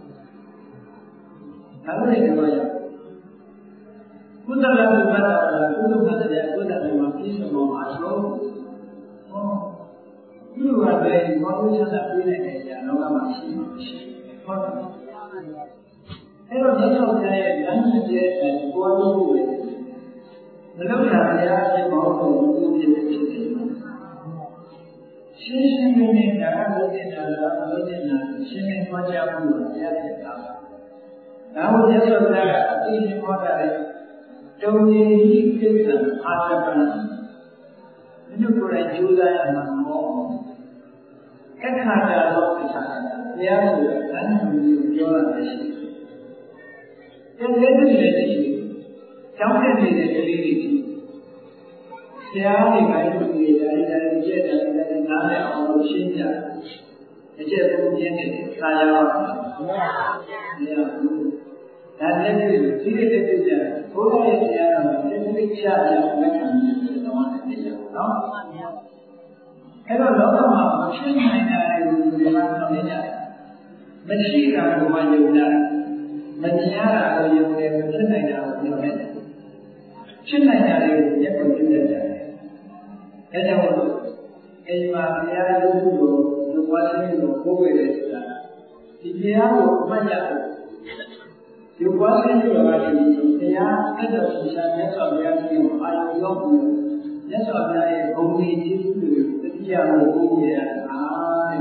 ဒါလည်းဒီမှာရောက်ကုသလကုသတာကုသမှတဲ့ကုသတယ်မှာပြည့်စုံအောင်အဆုံးဟောဒီလိုပဲဘာလို့ချမ်းသာပြည့်နေတဲ့ကြာလောကမှာရှိမှာရှိဟုတ်တယ်အဲ့တော့ဒီလိုကြရဲ့လမ်းညွှန်တဲ့ကိုယ်လုံးကိုမလုပ်တာတရားချင်းမဟုတ်ဘူးသူဖြစ်ဖြစ်ဖြစ်တယ်ရှင်းရှင်းလင်းလင်းဒါကလို့တင်တာလားမလို့တင်တာရှင်းလင်းပြောကြမှုကိုတရားဖြစ်တာဒါကိုမြတ်စွာဘုရားကအတိအကျဟောတာလေတုံနေဟိကိစ္စအာတပံဒီလိုကိုယ်တိုင်ကြိုးစားရမှာမဟုတ်ဘူးကက္ခာတာတော့အစားတရားဆိုတာလမ်းညွှန်ပြီးပြောရတာရှိတယ်။ဒါလည်းဒီလိုရှိတယ်။ကျောင်းတက်နေတဲ့ကလေးတွေဆရာတွေကလည်းဒီတိုင်းတိုင်းကျက်တယ်တိုင်းနားလည်အောင်လို့ရှင်းပြတယ်။အကျက်ကိုပြင်းနေတယ်။စာရအောင်။မရဘူး။ဒါလည်းဒီလိုဒီလိုတည်းပြကြတယ်။ဘုရားရဲ့တရားတော်ကိုသိသိချာချာလက်ခံပြီးတော့သိရအောင်နော်။အဲ့တော့လောကမှာမရှင်းနိုင်တာတွေကိုဒီမှာဆောင်နေကြတယ်။မရှိတာကိုမှယုံကြတယ်။မမြင်ရတာကိုယုံတယ်မဖြစ်နိုင်တာကိုယုံတယ်။ဖြစ်နိုင်တာတွေကိုရက်ကိုသိတတ်တယ်။အဲကြောင့်လို့အိမ်မှာတရားရုပ်ကိုလူပွားခြင်းကိုပို့ဝေတယ်ဆိုတာဒီတရားကိုအမှတ်ရဖို့လူပွားခြင်းဆိုတာကတရားအဲ့တော့ရှာမြတ်စွာဘုရားကြီးကိုအာရုံရောက်ပြီးမြတ်စွာဘုရားရဲ့ဘုံကြီးကျေးဇူးတွေကိုတတိယကိုပို့ဝေရတာတဲ့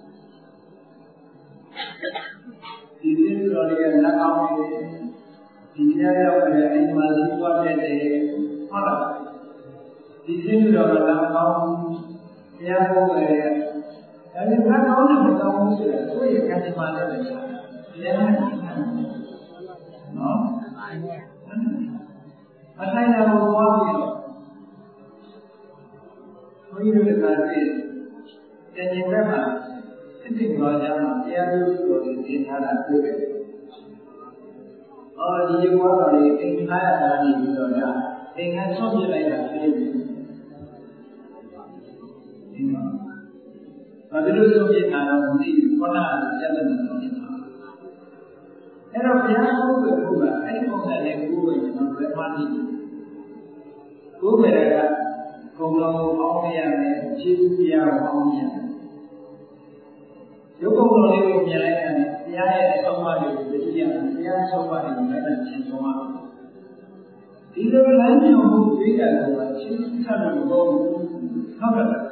ဒီကျေးဇူးတော်တွေကလက်အောင်နေဒီတရားရောက်တဲ့အိမ်မှာစီးပွားတဲ့ဟုတ်လားဒီကျေးဇူးတော်ကလက်အောင်တရားဟောတယ်အဲဒီလက်အောင်နဲ့မကောင်းဘူးဆိုတော့ကိုယ့်ရဲ့ကံကြမ္မာနဲ့လည်းတရားနဲ့နော်အထိုင်တော်ကိုပွားပြီးတော့ဘုန်းကြီးတို့ကလည်းကျန်ကျင်ဘက်မှာသိသိတော်ကြမှာတရားသူတော်တွေသင်ထားတာတွေ့တယ်။အော်ဒီဘဝတော်လေးသင်ထားရတာနေပြီးတော့ညာသင်္ကန်းဆုံးပြလိုက်တာဖြစ်နေတယ်။ဒီမှာဘာလို့ဆုံးပြတာတော့မသိဘူး။ခေါင်းကစက်လည်းမသိဘူး။အဲ့တော့ဘုရားကိုယ်ကိုယ်ကအဲ့ဒီပုံစံနဲ့ကိုယ်ကိုယ်ကျွန်တော်ဘယ်မှမသိဘူး။ကိုယ်ပဲကကုံလုံးအောင်ရမယ်ခြေစည်းရအောင်ရမယ်ရုပ်ပုံတော်လေးကိုမြင်လိုက်ရင်တရားရဲ့အဆုံးအမတွေကိုသိရမယ်တရားအဆုံးအမတွေကိုလည်းသင်ဆုံးရမယ်ဒီလိုလမ်းညွှန်မှုတွေ့ကြတယ်ဆိုတာရှင်းခတ်လို့တော့ဟုတ်ကဲ့ပါ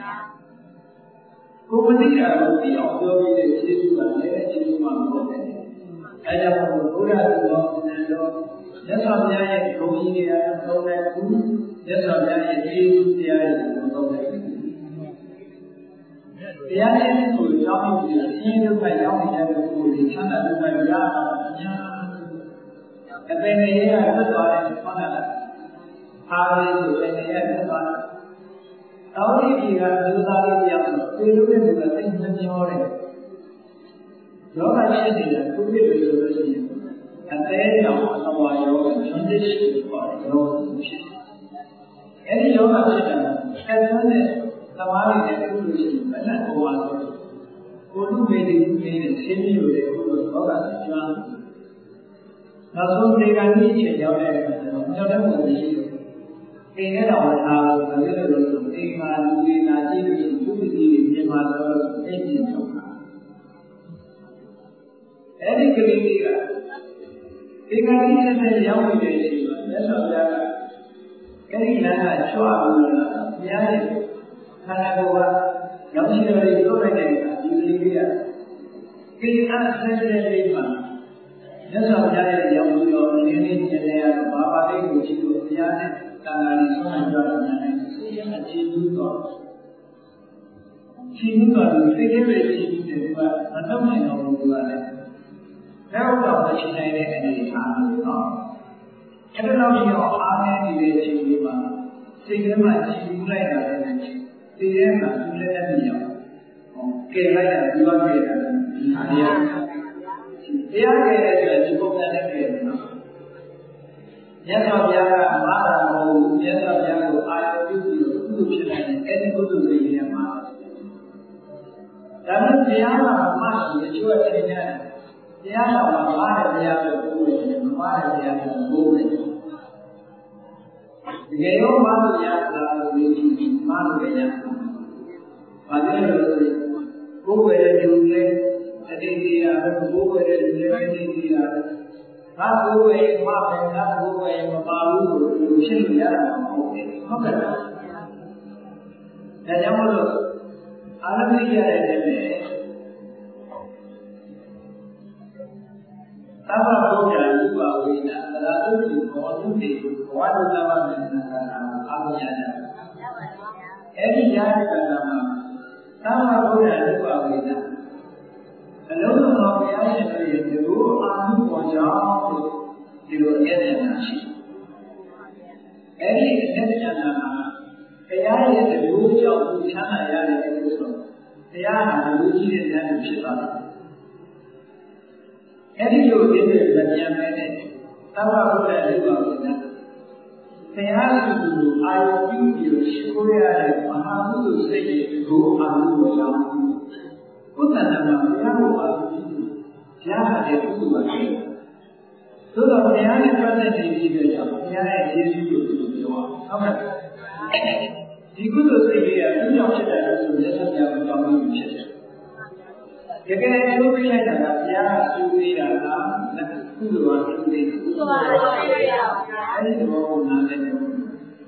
ကိုယ်မသိတာကိုသိအောင်ပြောပြီးတဲ့ခြေစည်းကလည်းခြေစည်းမှမဟုတ်ဘူးအဲဒါကြောင့်ဘုရားတော်ဆန္ဒတော်မြတ်စွာဘုရားရဲ့ဂုဏ်ကြီးတွေအထုံးတဲ့ခုမြတ်စွာဘုရားရဲ့ကျေးဇူးတရားတွေသုံးတယ်။တရားရဲ့ကိုကြောင်းပြီးအင်းဒုက္ခရောက်နေတဲ့ပုဂ္ဂိုလ်တွေချမ်းသာဒုက္ခရတာညာအပင်တွေရထွက်သွားတယ်ခေါင်းကအားလေးဆိုတဲ့နေရာထွက်သွားတယ်။တောင်းလေးကြီးကလူသားလေးပြောင်းတော့ပြေလို့တဲ့လူကသိမပြောတယ်။ယောဂရှိနေတဲ့ပုဂ္ဂိုလ်တွေလို့ရှိရင်အသေးရောင်အဝါယောဂကျွမ်းသိရှိပေါ်ရောဖြစ်။အဲဒီယောဂဖြစ်တာအဲဒါနဲ့သမားတွေနဲ့ပြုလို့ရှိရင်ဘယ်နဲ့ဟောပါလဲကိုလူမေတွေလူမေတွေဆင်းရဲလို့တဲ့ဘုရားဘောကကျွမ်းနောက်ဆုံးဒီကနေ့ချိန်ရောက်တဲ့အခါကျတော့မြောက်တဲ့ဘုရားရှိတယ်အိမ်ထဲတော်မှာထားလို့ဒါလည်းလို့ဆိုအိမ်မှာလူတွေနာကြည့်လို့ရှိရင်သူ့ပြည်ကြီးတွေပြင်မာတော့အိမ်ကြီးဆုံးတာအဲဒီကလေးတွေကဒီကနေ့ဆက်ဆက်ရောက်နေတဲ့အချိန်မှာမြတ်စွာဘုရားကအဲဒီလမ်းကချွတ်လို့လာတာဘုရားရဲ့ခန္ဓာကိုယ်ကရောက်ရှိတော်တွေထုတ်လိုက်တဲ့အခါဒီကလေးတွေကကိလေသာဆက်တဲ့လေးမှာမြတ်စွာဘုရားရဲ့ရောက်ပြီးတော့နည်းနည်းကျင်နေရတော့ဘာပါလိမ့်ကိုကြည့်လို့ဘုရားနဲ့တန်ခါးလေးဆုံးမကြတော့ညာနဲ့စိတ်ရဲ့အခြေပြုတော့ချိန်တော့ဒီစိတ်ရဲ့ပဲရှိနေတယ်ကမတော့နိုင်တော့ဘူးကလည်းနောက်တော့မရှိနိုင်တဲ့အနေအထားမျိုးနော်အဲ့ဒါတော့ဒီတော့အားနေတဲ့ချိန်လေးမှာစိတ်ထဲမှာချိန်ယူလိုက်တာလည်းချိန်စိတ်ထဲမှာသူလည်းတည်းမြောက်ကဲလိုက်တာဒီဘက်ကဲတာဒီဟာတရားတရားကဲတဲ့ဆိုရင်ဒီပုံစံနဲ့ကဲတယ်နော်မြတ်စွာဘုရားကမာတာမဟုတ်ဘူးမြတ်စွာဘုရားကိုအာရုံပြုပြီးတော့ကုသိုလ်ဖြစ်နိုင်တဲ့အဲ့ဒီကုသိုလ်တွေနဲ့မှာဒါနဲ့တရားကမရှိအကျိုးအထင်နဲ့တရားတော်မှာမာတဲ့တရားကိုကိုယ်နဲ့မမာတဲ့တရားကိုကိုယ်နဲ့တကယ်ရောမာလို့ရတာလို့ဒီမာလို့ရတာ။ဘာလို့လဲဆိုတော့ကိုယ်ပဲလူနဲ့အတိတ်တရားကိုကိုယ်ပဲလူနဲ့အတိတ်တရားငါကိုယ်ပဲမပဲငါကိုယ်ပဲမပါဘူးလို့လူဖြစ်လို့ရတာမဟုတ်ဘူး။ဟုတ်ကဲ့လား။ဒါကြောင့်မလို့အာရမိရတဲ့တဲ့သဗ္ဗဗုဒ္ဓံဥပဝေနသရတုတိဘောဓုတိဘဝတုသဗ္ဗမေနနာအာမယနာအဲ့ဒီရတဲ့ကံမှာသဗ္ဗဗုဒ္ဓံဥပဝေနအလုံးစုံသောဘုရားရှင်တို့ရဲ့ဒီလိုအာမှုပေါ်ကြောင့်ဒီလိုအကျဉ်းညာရှိအဲ့ဒီအကျဉ်းညာမှာဘုရားရဲ့ဒီလိုကြောင့်ချမ်းသာရတဲ့လို့ဆိုတရားဟာလူကြီးတဲ့ဉာဏ်ဖြစ်သွားတာအဲ့ဒီလိုဖြစ်တဲ့ဉာဏ်နဲ့သဗ္ဗဗုဒ္ဓရဲ့ဥပဝေနတရားစုကိုအာရုံပြုပြီးရှိခိုးရတဲ့မဟာဘုဒ္ဓစိတ်ကိုအာရုံပေါ်လာပြီးဘုဒ္ဓနာမှာဘုရားကိုအာရုံပြုဘုရားရဲ့ကုသိုလ်ပါပဲသို့တော့ဘုရားနဲ့ပတ်သက်နေပြီးတော့ကြောင့်ဘုရားရဲ့ယေရှုကိုပြောအောင်ဟုတ်ကဲ့ဒီကုသိုလ်စိတ်တွေကသူ့ကြောင့်ဖြစ်တယ်လို့ဆိုရက်ဆက်ပြအောင်ကြောင်းလို့ဖြစ်တယ်တကယ်လို့ပြလိုက်တာကဘုရားကသူနေတာကကုသိုလ်ကသူနေကုသိုလ်ပါပဲအဲဒီဘောကိုနားလည်တယ်ဟုတ်ကဲ့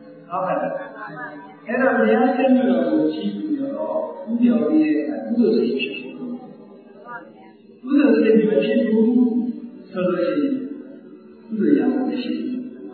အဲ့တော့ဘုရားစိတ်တော်ကိုကြည့်ပြီးတော့ဥပ္ပယောရဲ့ကုသိုလ်စိတ်ဖြစ်တယ်ကုသိုလ်စိတ်မဖြစ်ဘူးဆိုလို့ရှိရင်ကုသိုလ်ရမှာမရှိဘူး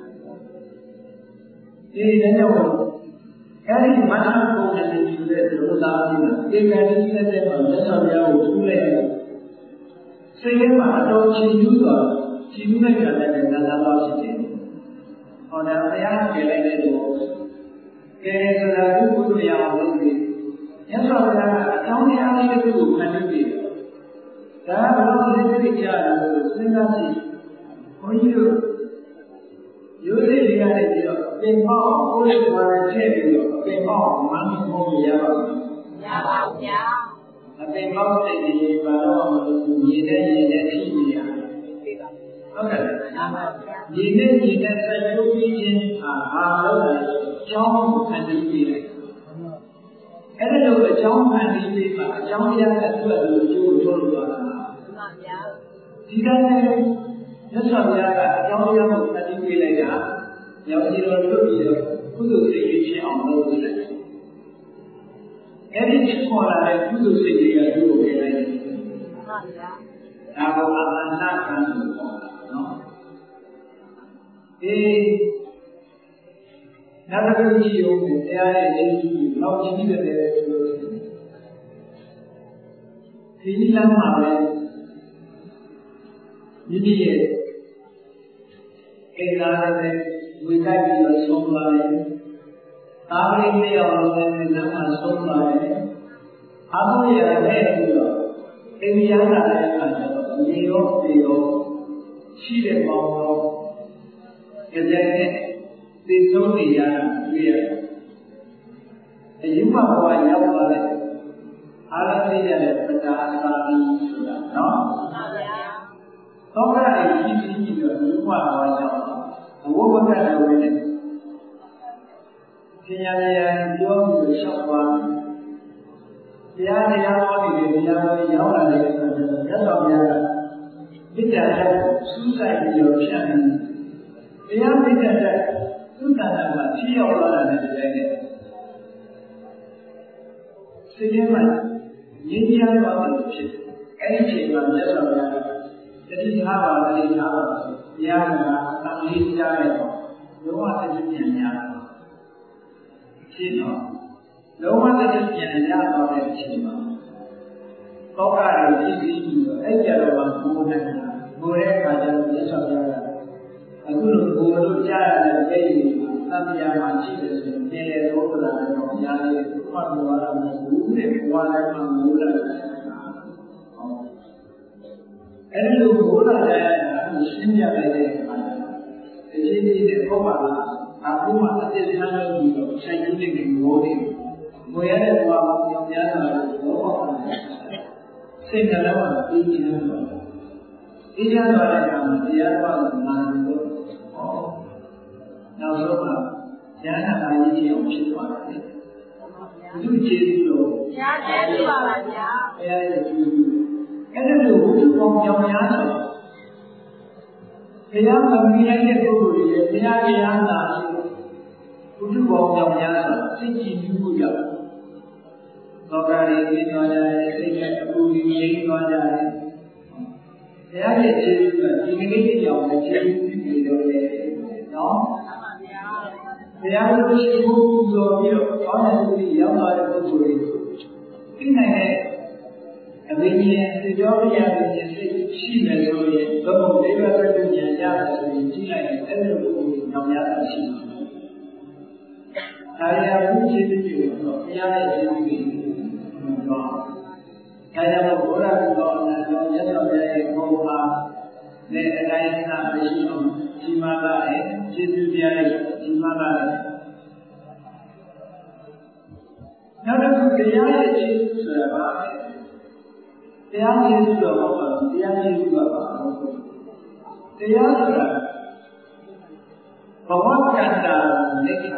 ဒီတဲ့ကြောင့်အဲဒီမထာပုံနဲ့ယူတဲ့လူသားကြီးကဧကတိနဲ့တဲ့မှာသက်ဆောင်ရကိုထူးလိုက်တယ်စိတ်ထဲမှာအတော်ချီယူတော့ချီယူလိုက်တာလည်းနာသာတော့ရှိတယ်ဟောတယ်ဘုရားကလည်းတဲ့တော့ကကဲဆိုတာဒီကုသိုလ်ရအောင်လုပ်ပြီးမြတ်စွာဘုရားကအကြောင်းတရားလေးတစ်ခုကိုဖန်တီးပြီးဒါကဘယ်လိုလဲသိကြတယ်လို့စဉ်းစားကြည့်ဘုန်းကြီးတို့ရိုးလေးတွေကလည်းပြီးတော့ပင်ပေါက်ကိုယ်လေးပေါ်နဲ့ထည့်ပြီးတော့ပင်ပေါက်မှန်းမှုရပါဘူးမရပါဘူးဗျာအပင်ပေါက်တဲ့ဒီဘာလို့မလို့ရေနဲ့ရေနဲ့ထိနေရဟုတ်ကဲ့ရေနဲ့ရေနဲ့ဆက်ကျိုးပြီးခြင်းဟာဘာလို့လဲအကြောင်းဖန်တီးပြီးတယ်အဲ့ဒါလိုအကြောင်းဖန်တီးပြီးမှအကြောင်းတရားကသူ့အလိုကျိုးထုတ်လို့သွားတာမှန်ပါဗျာဒီကနေ့မြတ်စွာဘုရားကအကြောင်းတရားကိုဖန်တီးပေးလိုက်တာရောင်စီတော်တို့ပြီးတော့ကုသိုလ်စိတ်ဖြစ်အောင်လုပ်ပေးလိုက်တယ်အဲ့ဒီဖြစ်ပေါ်လာတဲ့ကုသိုလ်စိတ်တွေကသူ့ကိုပေးလိုက်တယ်မှန်ပါဗျာဒါကအာသနာကံလို့ခေါ်တာနော်ဒီနာရဂတိယုံနဲ့တရားရဲ့အရေးကြီးနောက်ကြည့်တယ်ဆိုလို့ဒီလမ်းမှာပဲမိမိရဲ့အိမ်လာတဲ့ဝိတိုက်ပြီးတော့ဆုံးသွားတယ်။သာဝတိတယောက်လုံးနဲ့လမ်းမှာဆုံးသွားတယ်။အားလုံးရတဲ့ပြီးတော့အိမ်ရလာတဲ့အခါကျတော့မြေရောပေရောရှိတဲ့ပေါင်းတော့ကြတဲ့သိဆုံးနေရတာတွေ့ရတယ်။အယူမဘဝရောက်သွားတဲ့အားလုံးသိရတဲ့ပဒါသာတိဆိုတာနော်။မှန်ပါဗျာ။သောကရဲ့ကြီးကြီးပြီးတော့ယူမဘဝရောက်အဝဘကတော်ဝင်တယ်။ဉာဏ်ဉာဏ်ပြောပြီးလျှောက်သွားတယ်။တရားတရားဟောနေတဲ့တရားတော်ရောက်လာတဲ့အခါကျတော့မြတ်စွာဘုရားကမိစ္ဆာတဲ့စူးစိုက်ပြီးတော့ဖြတ်နေ။တရားမိစ္ဆာတဲ့သုတ္တနာမှာဖြည့်ရောက်လာတဲ့တရားနဲ့စိတ်ထဲမှာရင်းချမ်းသွားတယ်ဖြစ်တယ်။အဲဒီအချိန်မှာမြတ်စွာဘုရားကတတိထားပါတတိထားပါတရားကအတလေးကြားရတော့လောဘတတိပြန်ရတာရှင်းတော့လောဘတတိပြန်ရတော့တဲ့အချိန်မှာတောကရည်ကြီးကြီးပြီးတော့အဲ့ကြတော့မှဘုံနဲ့ဘုံရဲ့အခါကျတော့မြတ်စွာဘုရားကအခုလိုဘုံတို့ကြားရတဲ့ပြည့်စုံသံဃာမှာရှိတယ်ဆိုရင်ပြည့်တဲ့သောကရာနဲ့တော့ညာလေးမှတ်သွားတာမဟုတ်ဘူးတဲ့ဘဝတိုင်းမှာမိုးလာတယ်အဲ့ဒီလိုဘုရားရဲ့ရှင်းပြလိုက်တဲ့အခါဒီရှင်းနေတဲ့ပုံမှာအခုမှအတိတ်ဆန်းလို့ပြီးတော့ဆိုင်ကျုပ်တွေမိုးနေငွေရတဲ့ဘဝမှာကြောင်များလာလို့ဘောပါစိတ်ကလည်းမပြီးနေတော့ဒီကြတော့တဲ့အခါမှာတရားတော်ကိုနာလို့ဟောနောက်ဆုံးမှာဉာဏ်နာရေးကြီးအောင်ဖြစ်သွားတယ်ဘုသူကျေးဇူးလို့ဘုရားကျေးဇူးပါပါဗျာဘုရားရဲ့ကျေးဇူးအဲ့ဒါလိုဘုသူပေါင်းကြောင်များတော့ဘုရားမမြင်တဲ့ပုဂ္ဂိုလ်တွေဘုရားတရားနာဘုသူပေါင်းကြောင်များဆိုစိတ်ကြည်မှုရောက်သောကရီပြင်းသွားကြတယ်စိတ်နဲ့အပူကြီးငြိမ်းသွားကြတယ်ဘုရားရဲ့ကျေးဇူးကဒီကနေ့ကြောင်လည်းကျေးဇူးပြုလို့ရတယ်နော်ဘုရားလိုရှိဖို့ဆိုပြီးတော့ဘောဓသူကြီးရောက်လာတဲ့ပုဂ္ဂိုလ်တွေသိနိုင်တဲ့အဘိဓိယသေကြောရိယရဲ့စိတ်ရှိမယ်ဆိုရင်ဘုံဒိဗ္ဗသတ္တဉာဏ်ရတယ်ဆိုရင်ကြည့်လိုက်ရင်အဲ့ဒီလိုပုဂ္ဂိုလ်ကိုကြောင်ရတာရှိတယ်။ဒါရဘုရားရှင်ပြုတော့ဘုရားရဲ့ရှင်ပြုတော့ဒါကြောင့်ဘုရားပြုတော်နဲ့တော့ရသော်ရဲ့ဘုရားနဲ့အတိုင်းအတာမရှိအောင်ဒီမှာကလည်းကျေးဇူးတရားရဲ့ဒီမှာကလည်းနောက်တစ်ခုတရားရဲ့ကျေးဇူးဆိုတာပါတရားကျေးဇူးတော့ဟုတ်ပါဘူးတရားကျေးဇူးကပါဟုတ်ပါတရားဆိုတာဘဝကန္တာလက်ခံ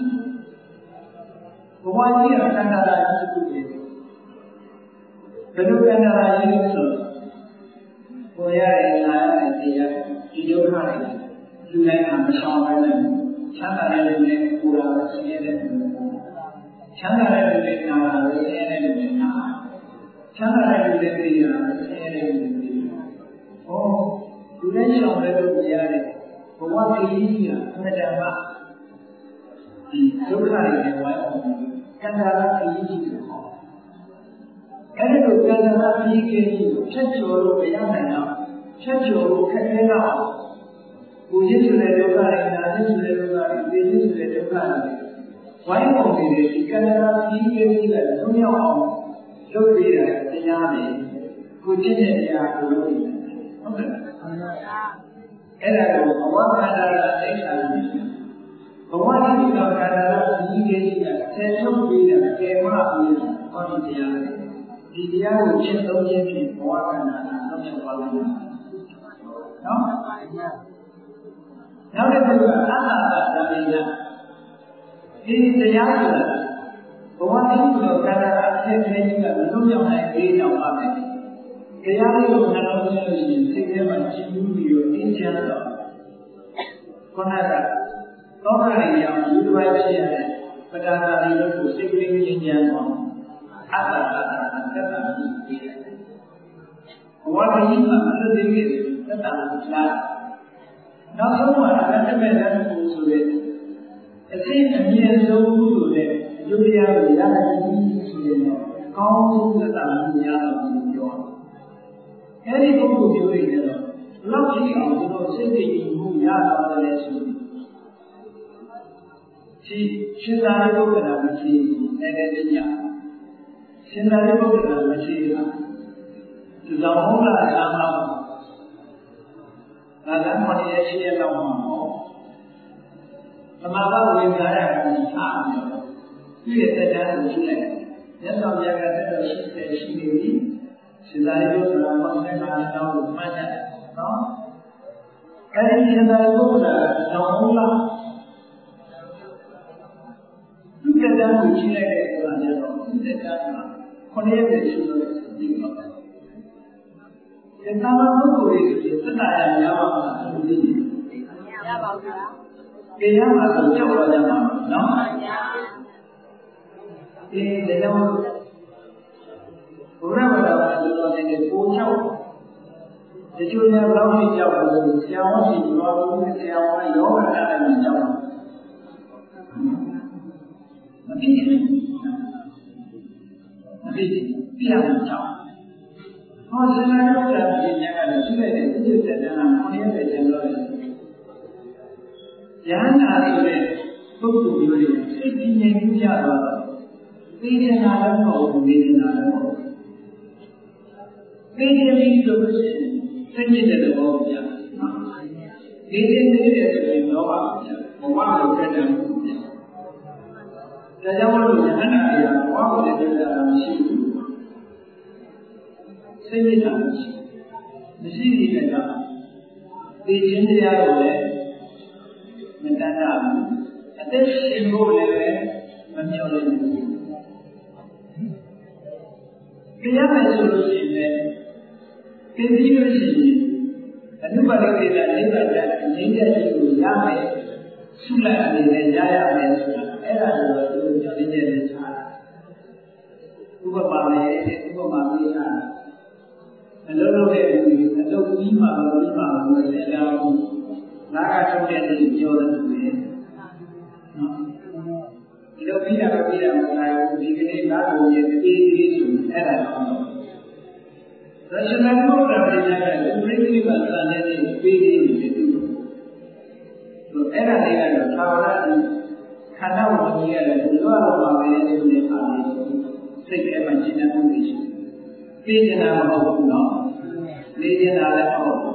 ဘဝကြီးကန္တာရာကြီးကိုဘယ်လိုကန္တာရာကြီးဆိုကိုရရဲ့နာရတဲ့တရားဒီဒုက္ခတွေလူတိုင်းကမဆောင်နိုင်ဘူးချမ်းသာတဲ့လူနဲ့ကိုယ်လာဆင်းရဲတဲ့လူချမ်းသာတဲ့လူနဲ့နာလာဆင်းရဲတဲ့လူနဲ့နာချမ်းသာတဲ့လူနဲ့ပြည်လာဆင်းရဲတဲ့လူနဲ့ပြည်ဟောလူတိုင်းဆောင်တဲ့လူတွေရတယ်ဘဝတည်ကြီးကအမှန်တမ်းဒီဒုက္ခတွေနဲ့ဝိုင်းအောင်ကန္တာရတည်ကြီးကိုဟောအဲ့ဒီလိုကန္တာရတည်ကြီးကိုဖြတ်ကျော်လို့မရနိုင်တော့ဖြတ်ကျော်လို့ခက်ခဲတော့ကိုယ်ရည်ဆိုတဲ့ဒုက္ခတွေနာရည်ဆိုတဲ့ဒုက္ခတွေသိရည်ဆိုတဲ့ဒုက္ခတွေဝိုင်းပုံနေတဲ့ဒီကန္နာကြီးကြီးကလုံးရောက်အောင်လုပ်ပေးတာတရားပဲကိုကျင့်တဲ့တရားကိုလုပ်နေတယ်ဟုတ်ကဲ့အဲ့ဒါကိုဘဝခန္ဓာကအိဋ္ဌာလို့ဘဝတိကခန္ဓာကကြီးကြီးကဆယ်ထုတ်ပေးတာကဲမပြီးတာဟောဒီတရားဒီတရားကိုရှင်းသုံးခြင်းဖြင့်ဘဝခန္ဓာကလုံးရောက်သွားလို့နော်နောက်တစ်ခုကအတ္တဓာမေယဒီတရားဆိုတာဘဝတိကခန္ဓာအဖြစ်အပျက်ကြီးကလုံးရောက်နိုင်သေးတော့ပါမယ်တရားလေးကိုနှလုံးသွင်းလို့ရှိရင်စိတ်ထဲမှာကြည်မှုပြီးတော့အင်းချမ်းတော့ခေါင်းကတော့ရည်ရောင်ယူပိုင်းဖြစ်ရတဲ့ပဒါသာလေးတို့ကိုစိတ်ကလေးငြိမ်းချမ်းတော့အတ္တအတ္တသက်တာပြီးပြီးတယ်ဘဝတိမှာအလွတ်သေးသေးသက်တာကိုလားနောက်ဆုံးမှာအတ္တမဲ့တဲ့ပုဂ္ဂိုလ်ဆိုတဲ့အသိအမြင့်ဆုံးဆိုတဲ့အကျိုးတရားကိုရတဲ့ဒီဆိုရင်တော့ကောင်းဆုံးသက်တာကိုရတော့ပြောအဲ့ဒီပုဂ္ဂိုလ်မျိုးတွေကတော့လောက်ကြည့်အောင်ကျွန်တော်စိတ်တည်မှုရတော့တယ်ဆိုရင်ဒီရှင်သာရိပုတ္တရာမရှိဘူးနေတဲ့ညရှင်သာရိပုတ္တရာမရှိတာဒီလောင်းဟုတ်လားအားမလားဒါကမှလည်းရှိရတော့မှာပေါ့သမာဓိဝင်ကြရတာအားမယ်ဒီရဲ့တက်တာကိုရှိလိုက်မြတ်စွာဘုရားကတက်တော်ရှိတယ်ရှိနေပြီရှင်သာရိပုတ္တရာပေါ့နဲ့နာတော်ကိုမှတ်တယ်နော်အဲဒီရှင်သာရိပုတ္တရာလောင်းဟုတ်လားသူကတည်းကရှိလိုက်တဲ့ဆိုတာကြတော့ဒီတည်းကခொနည်းပဲရှိလို့ဒီမှာဒီသာမန်ပုဂ္ဂိုလ်တွေသတ္တရာများပါမှာဒီရပါဘူးလားတရားမှာဆိုကြောက်တော့ကြမှာနော်မှန်ပါဒီတရားဘုရားဘာသာဆိုတော့ဒီကိုကြောက်ဒီကျိုးများဘယ်လောက်ကြောက်လို့ဆရာဝန်ကြီးပြောလို့ဆရာဝန်ယောဂနာနဲ့ကြောက်မဖြစ်ဘူးမဖြစ်ပြရမှာကြောက်ဟောစနေတော့တဲ့ပညာကလည်းရှိတဲ့ဥစ္စာတဲ့နာမခေါင်းရဲ့ကျန်တော့တယ်ဉာဏ်နာဆိုတဲ့ပုဂ္ဂိုလ်မျိုးတွေစိတ်ကြီးငြိမ်ကြတော့သိနေတာလည်းမဟုတ်ဘူးသိနေတာလည်းမဟုတ်ဘူးသိနေပြီဆိုလို့ရှိရင်သိနေတဲ့သဘောပြနော်သိနေနေတဲ့ဆိုရင်တော့ပါဘဝကိုပြတ်တယ်ဒါကြောင့်မို့လို့ဉာဏ်နာရဘဝကိုတည်တာမရှိဘူးစိတ်နေတာမရှိမရှိတဲ့ကသိခြင်းတရားကိုလည်းမတန်တာဘူးအသက်ရှင်ဖို့လည်းမမျှော်လင့်ဘူးတရားမယ်ဆိုလို့ရှိရင်သိပြီးလို့ရှိရင်အနုပါဒိကေတနိဗ္ဗာန်အငြိမ့်တဲ့ခြင်းကိုရမယ်ဆုလိုက်အနေနဲ့ရရမယ်ဆိုတာအဲ့ဒါကိုသူတို့ကြောင့်လည်းလည်းချားဥပမာနဲ့ဥပမာပေးတာအလုံးလုံးတဲ့လူအလုံးကြီးမှတော့ပြီးမှတော့လည်းအကြောင်းနာကထုတ်တဲ့လူပြောတယ်ဆိုရင်နော်ဒီလိုပြီးတာကပြီးတာမဟုတ်ဘူးဒီကနေ့နားကိုရည်ပြီးပြီးဆိုအဲ့ဒါတော့ရရှင်နာဘုရားပြညာကလည်းပြိဋိဘသံနဲ့ပြီးပြီးပြီးသူတို့အဲ့ဒါလေးကတော့သာဝရခန္ဓာဝင်ကြီးရတယ်ဘုရားတော်မှာပဲဒီလိုပါလိမ့်စိတ်ထဲမှာရှင်းနေမှုရှိပြီးနေတာမဟုတ်ဘူးနော်နေနေတာလည်းမဟုတ်ဘူး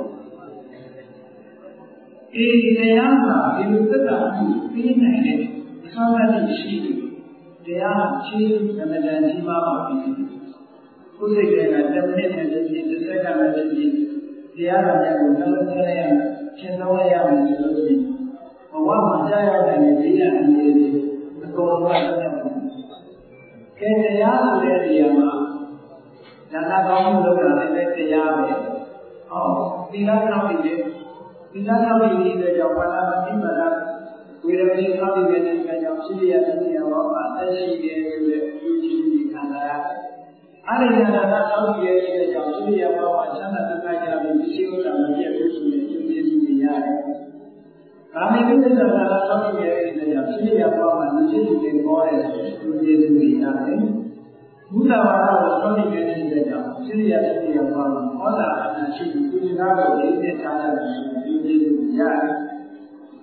ဒီတရားမှာဒီလိုသက်တာပြီးနိုင်တဲ့သာဝရရှိတယ်တရားရှိသမဏကြီးပါပါပြီကိုယ်စိတ်ကတစ်မိနစ်နဲ့တစ်မိနစ်တစ်စက္ကန့်နဲ့တစ်မိနစ်တရားတော်ကိုနှလုံးသွင်းရမယ်ရှင်းသုံးရမယ်ဆိုလို့ရှိရင်ဘဝမှာကြာရတဲ့ဒီရအနေနဲ့အကုန်လုံးရတယ်ကဲတရားဆိုတဲ့နေရာမှာဒါနကောင်းမှုလုပ်တာလည်းတရားပဲဟောသီလဆောက်တည်တယ်သီလဆောက်တည်နေတဲ့ကြောင့်ဘာသာမသိမှလားဝေရမေဆောက်တည်နေတဲ့ကြောင့်ရှိရတဲ့နေရာမှာအသက်ရှိတယ်ဆိုတဲ့အကျိုးကျေးဇူးတွေခံစားရတယ်အဲ့ဒီဉာဏ်သာဆောက်တည်နေတဲ့ကြောင့်ရှိရမှာမှာချမ်းသာဒုက္ခကြပြီးရှိဥစ္စာမပြည့်ဘူးဆိုတဲ့အကျိုးကျေးဇူးတွေရတယ်ကာမိကိစ္စသာဆောက်တည်နေတဲ့ကြောင့်ရှိရမှာမှာမရှိတဲ့ပေါ်တဲ့အကျိုးကျေးဇူးတွေရတယ်ဘုရားဘာသာကိုဆောက်တည်နေတဲ့ကြောင့်ရှိရရှိရမှာဟောတာအရှိသူစကားကိုလေးနဲ့ထားရတယ်ဒီလိုရတယ်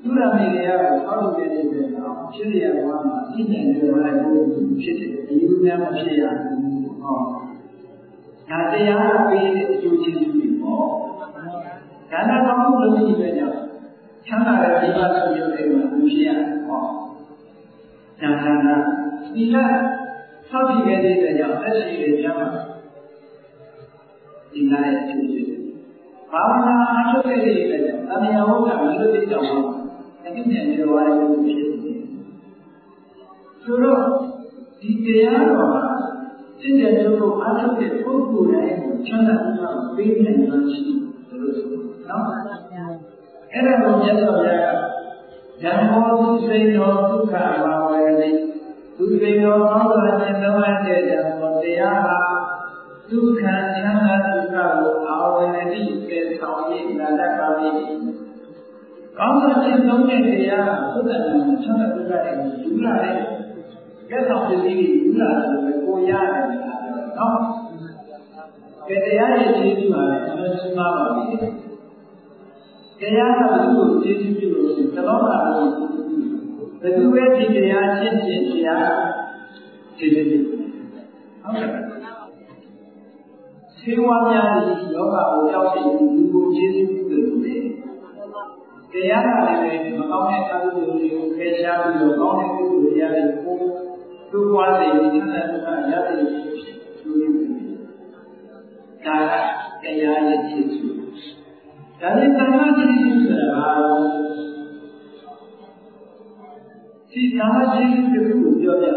သူရမေရကိုအောက်ခဲ့တဲ့တော့ဖြစ်ရမှာအင်းနဲ့ပြောလိုက်လို့ဖြစ်တယ်ဒီလိုများမဖြစ်ရဘူးဟောဒါတရားပေးတဲ့အကျိုးကျေးဇူးတွေပေါ့ဒါနကောင်းမှုလုပ်ပြီးပဲကြောင့်ချမ်းသာတဲ့ဒီပါစုရုပ်တွေမှာလူဖြစ်ရတယ်ဟောဉာဏ်သာနာဒီကဆောက်တည်ခဲ့တဲ့ကြောင့်အရှိတွေများမှာဒီနာရဲ့အကျိုးကျေးဇူးဘာဝနာအားထုတ်ခဲ့တဲ့ကြောင့်တရားဟုတ်တာမျိုးသိတော့မှာအတိအကျပြောရရင်ဖြစ်တယ်ဆိုတော့ဒီတရားတော်မှာစိတ်ရဲ့တို့ကိုအားထုတ်တဲ့ပုဂ္ဂိုလ်တိုင်းကိုချမ်းသာစွာပေးနိုင်မှရှိတယ်လို့ဆိုနော်အဲ့ဒါကိုမြတ်စွာဘုရားကဓမ္မောသုစိနောဒုက္ခဘာဝေတိသူစိနောကောင်းစွာကျင့်သုံးရတဲ့ဓမ္မောတရားဟာဒုက္ခချမ်းသာဒုက္ခကိုအာဝေတိကဲဆောင်ရည်နာတတ်ပါလိမ့်ကောင်းစွာကျင့်သုံးတဲ့တရားဟာသုတ္တနာချမ်းသာဒုက္ခတွေကိုယူလာတဲ့ကဲဆောင်ရည်တွေယူလာတယ်ကိုရတယ်နော်ကဲတရားရဲ့ကျေးဇူးဟာလည်းအမှန်ရှိမှာပါပဲတရားကဘုရားကိုကျေးဇူးပြုလို့ရှိရင်သဘောပါလို့ဘယ်သူပဲဒီတရားရှင်းရှင်းတရားကျေးဇူးပြုဟုတ်ကဲ့ဆေးဝါးများဒီယောဂကိုရောက်ရှိလူကိုကျေးဇူးပြုတယ်လို့လေတရားကလည်းမကောင်းတဲ့ကာလတွေကိုဖယ်ရှားပြီးတော့ကောင်းတဲ့ကုသိုလ်တရားတွေကိုသူ့ဘဝစိတ်ကိုချမ်းသာစွာရတဲ့ဖြစ်သူရည်ဒါကတရားရဲ့ကျေးဇူးဒါနဲ့သံဃာကျေးဇူးဆိုတာဒီသံဃာကျေးဇူးကိုပြောပြ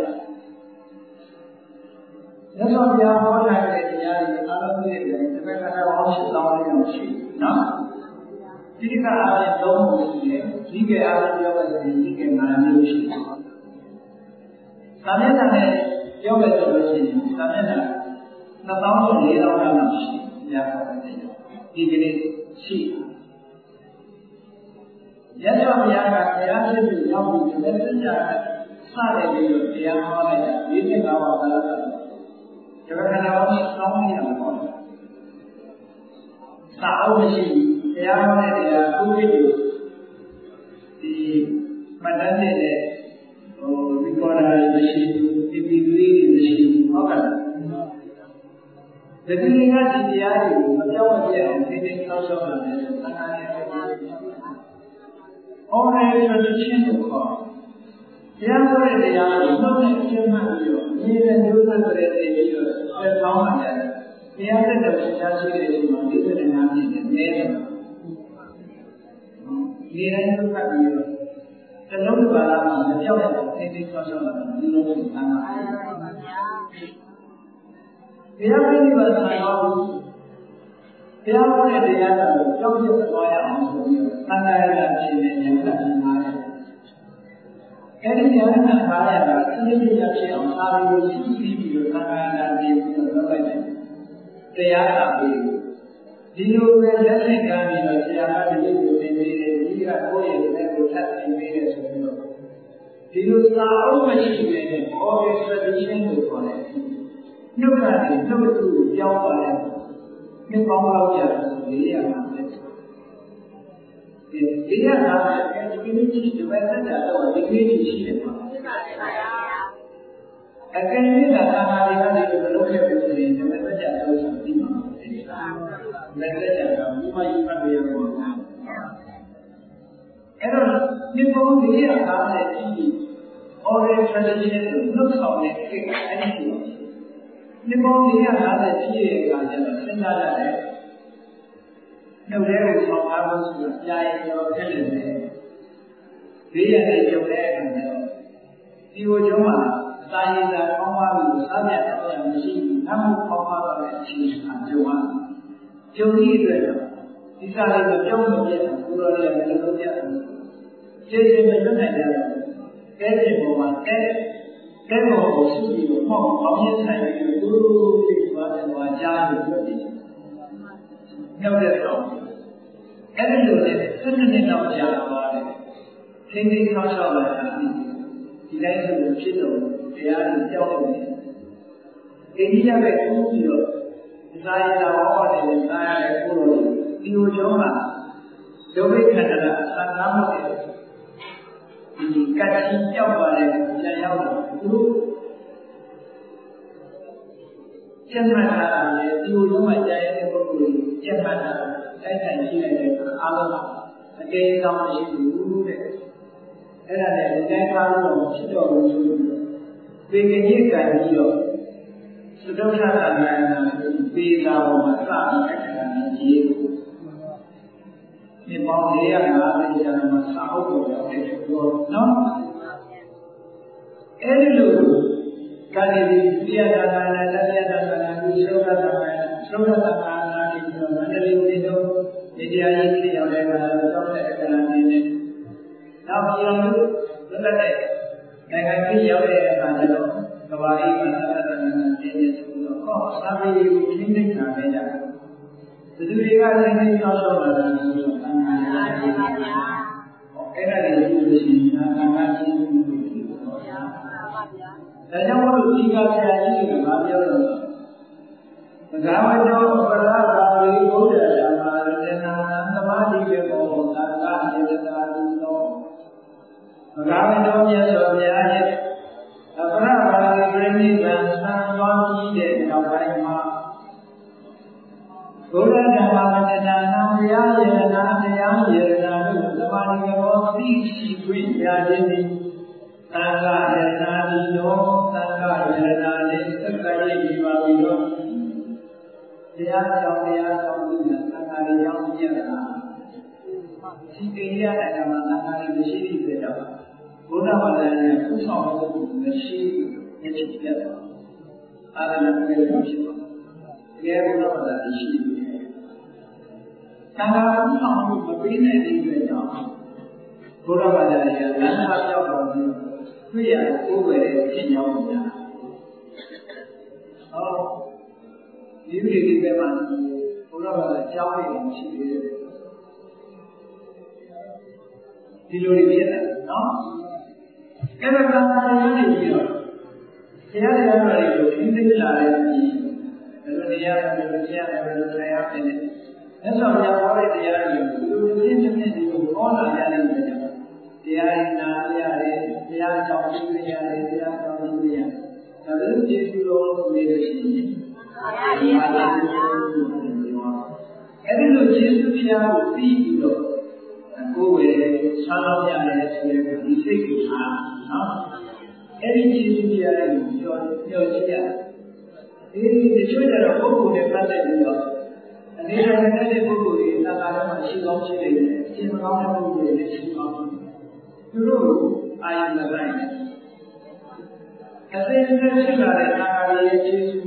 မြတ်စွာဘုရားဟောထားတဲ့တရားတွေအားလုံးသိတဲ့ဒီဘက်ကကတော့ရှင်းဆောင်ရအောင်ရှိနော်ဒီကအားဖြင့်သုံးခုရှိတယ်ဒီကအားဖြင့်ပြောမယ်ဆိုရင်ဒီကငါးမျိုးရှိတယ်သာမျက်နှာနဲ့ပြောမယ်ဆိုလို့ရှိရင်သာမျက်နှာနှစ်သောင်းနဲ့လေးသောင်းလောက်ရှိရပါတယ်ဒီကနေ့ရှိရသော်ဘုရားကတရားဖြစ်ပြီးရောက်ပြီးလက်စကြစတယ်ပြီးတော့တရားဟောလိုက်တာဒီနှစ်ကဘာသာလဲဒါကခဏတော့စောင်းနေရမှာပေါ့စာအုပ်မရှိတရားဟောတဲ့တရားကိုဖြစ်ပြီးဒီမတန်းတဲ့ဟိုဒီကော်ဒါမရှိဒီပီပီလေးမရှိဟုတ်ကဲ့ဒီနေ့ကဒီတရားတွေကိုမပြောင်းမပြတ်အောင်သိသိဆောက်ရှောက်လာတယ်သံဃာရဲ့Oral tradition ကိုခေါ်တရားဟောတဲ့တရားကိုနှုတ်နဲ့အကျဉ်းမှတ်ပြီးတော့ဒီလိုမျိုးသက်တဲ့တည်းပြီးတော့ဆက်ပေါင်းလာတယ်တရားသက်တဲ့တရားရှိတဲ့ဒီမှာဒီသက်တဲ့နာမည်နဲ့နဲတယ်ဒီတိုင်းသုခပြီးတော့တလုံးတစ်ပါးမှာမပြောင်းတဲ့သိသိဆောက်ရှောက်လာတယ်ဒီလိုမျိုးသံဃာတရားပြည့်ပါဆိုင်အောင်တရားဟောတဲ့တရားကိုကြောက်ရွံ့သွားရအောင်ဆိုပြီးသံဃာရဖြစ်နေတယ်ကနားရတယ်။အဲဒီဉာဏ်နဲ့ပါရတာသိသိရဖြစ်အောင်သာလို့ရှိပြီးပြီးတော့သံဃာရနေပြီးတော့လုပ်လိုက်တယ်။တရားအပေးဒီလိုပဲလက်ဆင့်ကမ်းပြီးတော့တရားကဒီလိုကိုသင်ပေးတယ်ဒီကကိုယ့်ရဲ့လက်ကိုထပ်သင်ပေးတယ်ဆိုပြီးတော့ဒီလိုသာအောင်မရှိဘဲနဲ့ oral tradition ကိုခေါ်တယ်။နှုတ်ကနေနှုတ်သူကိုကြောင်းသွားတယ်မြေပေါင်းလောက်ကြတယ်ဆိုလေးရမှာပဲဒီဒီရတာအဲဒီကိစ္စဒီဘက်ဆက်တာတော့ဒီကိစ္စရှိတယ်ပေါ့အခင်းနေတာသာမာတွေကနေဘယ်လိုလုပ်ခဲ့ပြီဆိုရင်ဒီဘက်ဆက်တာတော့ဒီမှာလက်လက်ကြတာဒီမှာယူပတ်ရတော့အဲ့တော့ဒီပုံလေးရတာတဲ့ဒီ oral tradition ကိုနှုတ်ဆောင်တဲ့ကိစ္စအဲ့ဒီဒီပုံလေးရတာတဲ့ဖြစ်ရတာကျတော့စဉ်းစားရတယ်နှုတ်ထဲကိုဆောင်းထားလို့ဆိုတော့ကြာရင်တော့ဖြစ်နေတယ်ဘေးရတဲ့ကြုံတဲ့အခါကျတော့ဒီကိုကျုံးမှာစာရည်သာကောင်းပါလို့စားပြတ်တော့မရှိဘူးနောက်မှကောင်းပါတော့တဲ့အချိန်အခါကျုံးမှာကျုံကြီးအတွက်ဒီစာလေးကိုပြုံးလို့ပြည့်ကိုရောလည်းမလုပ်ပြဘူးကျေကျေမလွတ်နိုင်ကြတော့ကဲတဲ့ပုံမှာကဲကဲပေါ်ကိုရှိပြီးတော့ပေါ့ကောင်းရဆိုင်ပြီးသူတို့သိသွားတယ်ဟောကြားလို့ပြောတယ်နှုတ်တဲ့တော့အဲ့ဒီလိုနဲ့ဆက်နှစ်လောက်ကြာသွားတယ်သင်္ကေတဆောက်ရှောက်လာတာဒီတိုင်းဆိုဖြစ်တော့တရားကိုကြောက်နေတယ်အိန္ဒိယပဲကူးပြီးတော့သာယနာဟောတယ်သာယနာကိုလို့ဒီလိုကျောင်းမှာဒုဗိခန္ဓာအသံသားမှုတယ်ဒီကတ်ကြီးကြောက်ပါလေပြန်ရောက်တော့သူတို့ကျက်မှတ်တာလေဒီလိုလုံးဝကြားရတဲ့ပုဂ္ဂိုလ်ကြီးကျက်မှတ်တာတိုက်ဆိုင်ရှိလိုက်တဲ့အားလုံးအတေးကောင်းမရှိဘူးတဲ့အဲ့ဒါနဲ့တိုင်းထားလို့ဖြစ်တော်မူလို့ပေကကြီးကံပြီးတော့သုဒ္ဓတာနာနာပေသာပေါ်မှာစပြီးအခါနဲ့ကြီးဒီပေါင်းလေးရတာဒီကျမ်းမှာစာအုပ်ပေါ်ရောက်တဲ့ပြောနော်အဲ့ဒီလိုကာရီဒီပြရတာနာတရားတာနာဒီသုဒ္ဓတာနာသုဒ္ဓတာနာဒီပြောမန္တလေးပြည်တော်ဒီတရားကြီးဖြစ်ရောက်တဲ့အခါတော့တဲ့အခါနဲ့နောက်ပြောင်းလို့လက်တဲ့နိုင်ငံကြီးရောက်တဲ့အခါကျတော့ကဘာကြီးမှာသာသနာ့ကျင့်ရဆိုတော့ဟောသာဝေကိုထိမ့်သိမ့်တာပဲကြတယ်ဘယ်သူတွေကထိမ့်သိမ့်တော့တော့လာတယ်ဆိုတော့အမှန်တရားပါပါဗျာအဲ့ဒါတွေလို့ရှိရင်သာသနာ့ကျင့်မှုတွေပေါ့ဗျာပါဗျာဒါကြောင့်မို့ဒီကဆရာကြီးကဘာပြောလဲဘဂဝါတောပရသာဝေဘုဒ္ဓဓမ္မာရတနာသမာဓိကေဘောသာသာယတတာတိသောဘဂဝါတောမြတ်စွာဘုရားရဲ့အပရဘာဂိပြိနိဗ္ဗာန်ဆံသွားပြီးတဲ့နောက်ပိုင်းမှာဘုရားဓမ္မဝတ္တနာနာတရားယတနာတရားယတနာတို့သမာဓိကေဘောသိရှိခွင့်ရခြင်းသည်သံဃာယတနာဒီသောသံဃာယတနာနဲ့သက္ကရာဒီပါပြီးတော့တရားကြောင့်တရားကြောင့်ဒီသံဃာတွေကြောင့်ပြရတာဒီကိရိယာဓမ္မသံဃာတွေမရှိသေးတဲ့ကြောင့်ဘုရားဘာသာရဲ့ဥဆောင်မှုမရှိတဲ့ဖြစ်ပြတာအာရဏတွေဖြစ်ပါတကယ်ဘုရားဘာသာရှိတယ်သံဃာဥဆောင်မှုမပေးနိုင်တဲ့အတွက်ကြောင့်ဘုရားဘာသာရဲ့လမ်းမပြောက်တော်မူတွေ့ရကိုယ်ပဲဖြစ်ရောက်နေတာဟောဒီလိုဒီပဲမှာဘုရားဘာသာကြောင်းနေရှိသေးတယ်ဒီလိုတွေပြရတယ်နော်အဲ့ဒါကံတာရနေပြီးတော့တရားတရားတွေကိုသိသိလာတဲ့အပြီးဘယ်လိုတရားလဲဘယ်လိုတရားလဲဘယ်လိုတရားလဲမြတ်စွာဘုရားဟောတဲ့တရားတွေကိုလူလူချင်းချင်းဒီလိုဟောလာရတဲ့နေရာတရားရနာရတယ်တရားကြောင့်သိရတယ်တရားကြောင့်သိရတယ်ဒါလည်းကျေစုတော်နေလို့ရှိရင်အဲ့ဒီလိုကျေစုတရားကိုသိပြီးတော့ကိုယ်ပဲဆာလို့ရတယ်ဆိုရင်ဒီစိတ်ကနော်အဲ့ဒီကျေစုတရားကိုပြောပြောကြည့်ရတယ်ဒီတချို့ကျတော့ပုဂ္ဂိုလ်နဲ့ပတ်သက်ပြီးတော့အနေနဲ့တဲ့ပုဂ္ဂိုလ်တွေသာသာတော့ရှိကောင်းရှိနေတယ်ရှင်းမကောင်းတဲ့ပုဂ္ဂိုလ်တွေလည်းရှိကောင်းသူတို့အာယုံလိုက်အသိဉာဏ်ဖြစ်လာတဲ့အာဃာရဲ့ကျေစု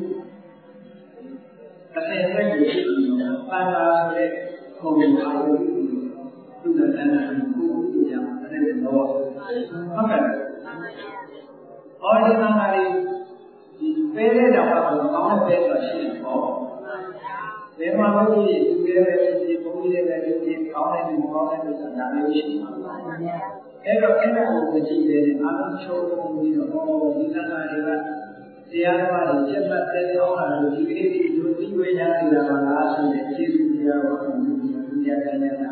အသိဉာဏ်ကိုရှိပြီးတော့ပါတာဆိုတဲ့ပုံစံအာယုံသူ့တဲ့တဏ္ဍာကိုကိုယ်ကြတယ်တဲ့တော့ဟုတ်ကဲ့ဟောဒီသံဃာတွေဒီပေးတဲ့တော့ကောင်းတဲ့ပဲဆိုရှိတယ်ပေါ့ဘယ်မှာလို့ဒီသူရဲ့ပဲဒီပုံကြီးရဲ့ပဲဒီကောင်းတဲ့ဒီကောင်းတဲ့ဆိုတာလည်းရှိပါပါအဲ့တော့အဲ့ဒါကိုကြည့်တယ်အာရုံချိုးပုံပြီးတော့ဟောဒီသံဃာတွေကတရားတော်ကိုချက်မှတ်တဲ့အောင်လာလို့ဒီကလေးဒီလိုသိဝေရနေတာပါလားဆိုတဲ့ကျေးဇူးတရားတော်ကိုဒီတရားကလည်းတာ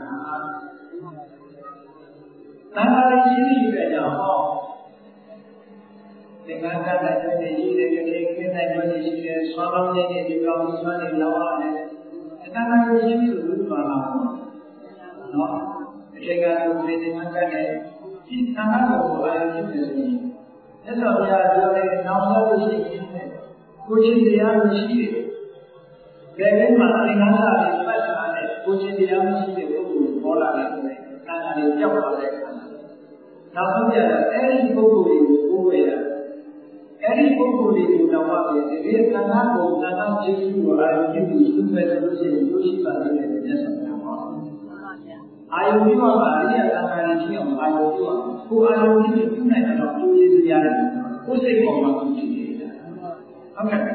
သံဃာတွေရှိနေတဲ့ကြောင့်ဟောသင်္ကန်းကတိုင်းတဲ့ရှိတဲ့ကလေးခင်းနိုင်တဲ့ရှိတဲ့ဆွမ်းလောင်းနေတဲ့ဒီကောင်ဆွမ်းနေလောက်ရတယ်အတန်တိုင်းရှိပြီလို့ပြောတာနော်အချိန်ကတော့ဒီသင်္ကန်းကတဲ့ဒီသံဃာကိုအားရရှိတယ်ဆိုရင်သက်တော်ဘုရားပြောတဲ့နောက်ဆုံးရှိနေတဲ့ကိုချင်းတရားမရှိတဲ့ဘယ်လိုမှသင်္ကန်းကလည်းပတ်တာနဲ့ကိုချင်းတရားမရှိတဲ့ပုဂ္ဂိုလ်ကိုပေါ်လာတယ်ဆိုရင်သံဃာတွေကြောက်ပါတဲ့အခါနောက်ဆုံးကြတော့အဲ့ဒီပုဂ္ဂိုလ်တွေကိုကိုယ်ဝယ်ရအဲ့ဒီပုဂ္ဂိုလ်တွေကိုတော့ပါပဲဒီသံဃာကိုသံဃာကျေးဇူးကိုအာရုံပြုပြီးသူ့မဲ့ဆိုလို့ရှိရင်တို့ရှိပါလိမ့်မယ်မြတ်စွာဘုရားဟောအာယုပြုပါပါအရိယသံဃာတွေရှိအောင်အာယုပြုပါကိုအာယုပြုပြီးပြုနိုင်တော့ကျိုးကျေးဇူးရတယ်ကိုယ်စိတ်ပေါ်မှာကြည့်နေတာဟုတ်ကဲ့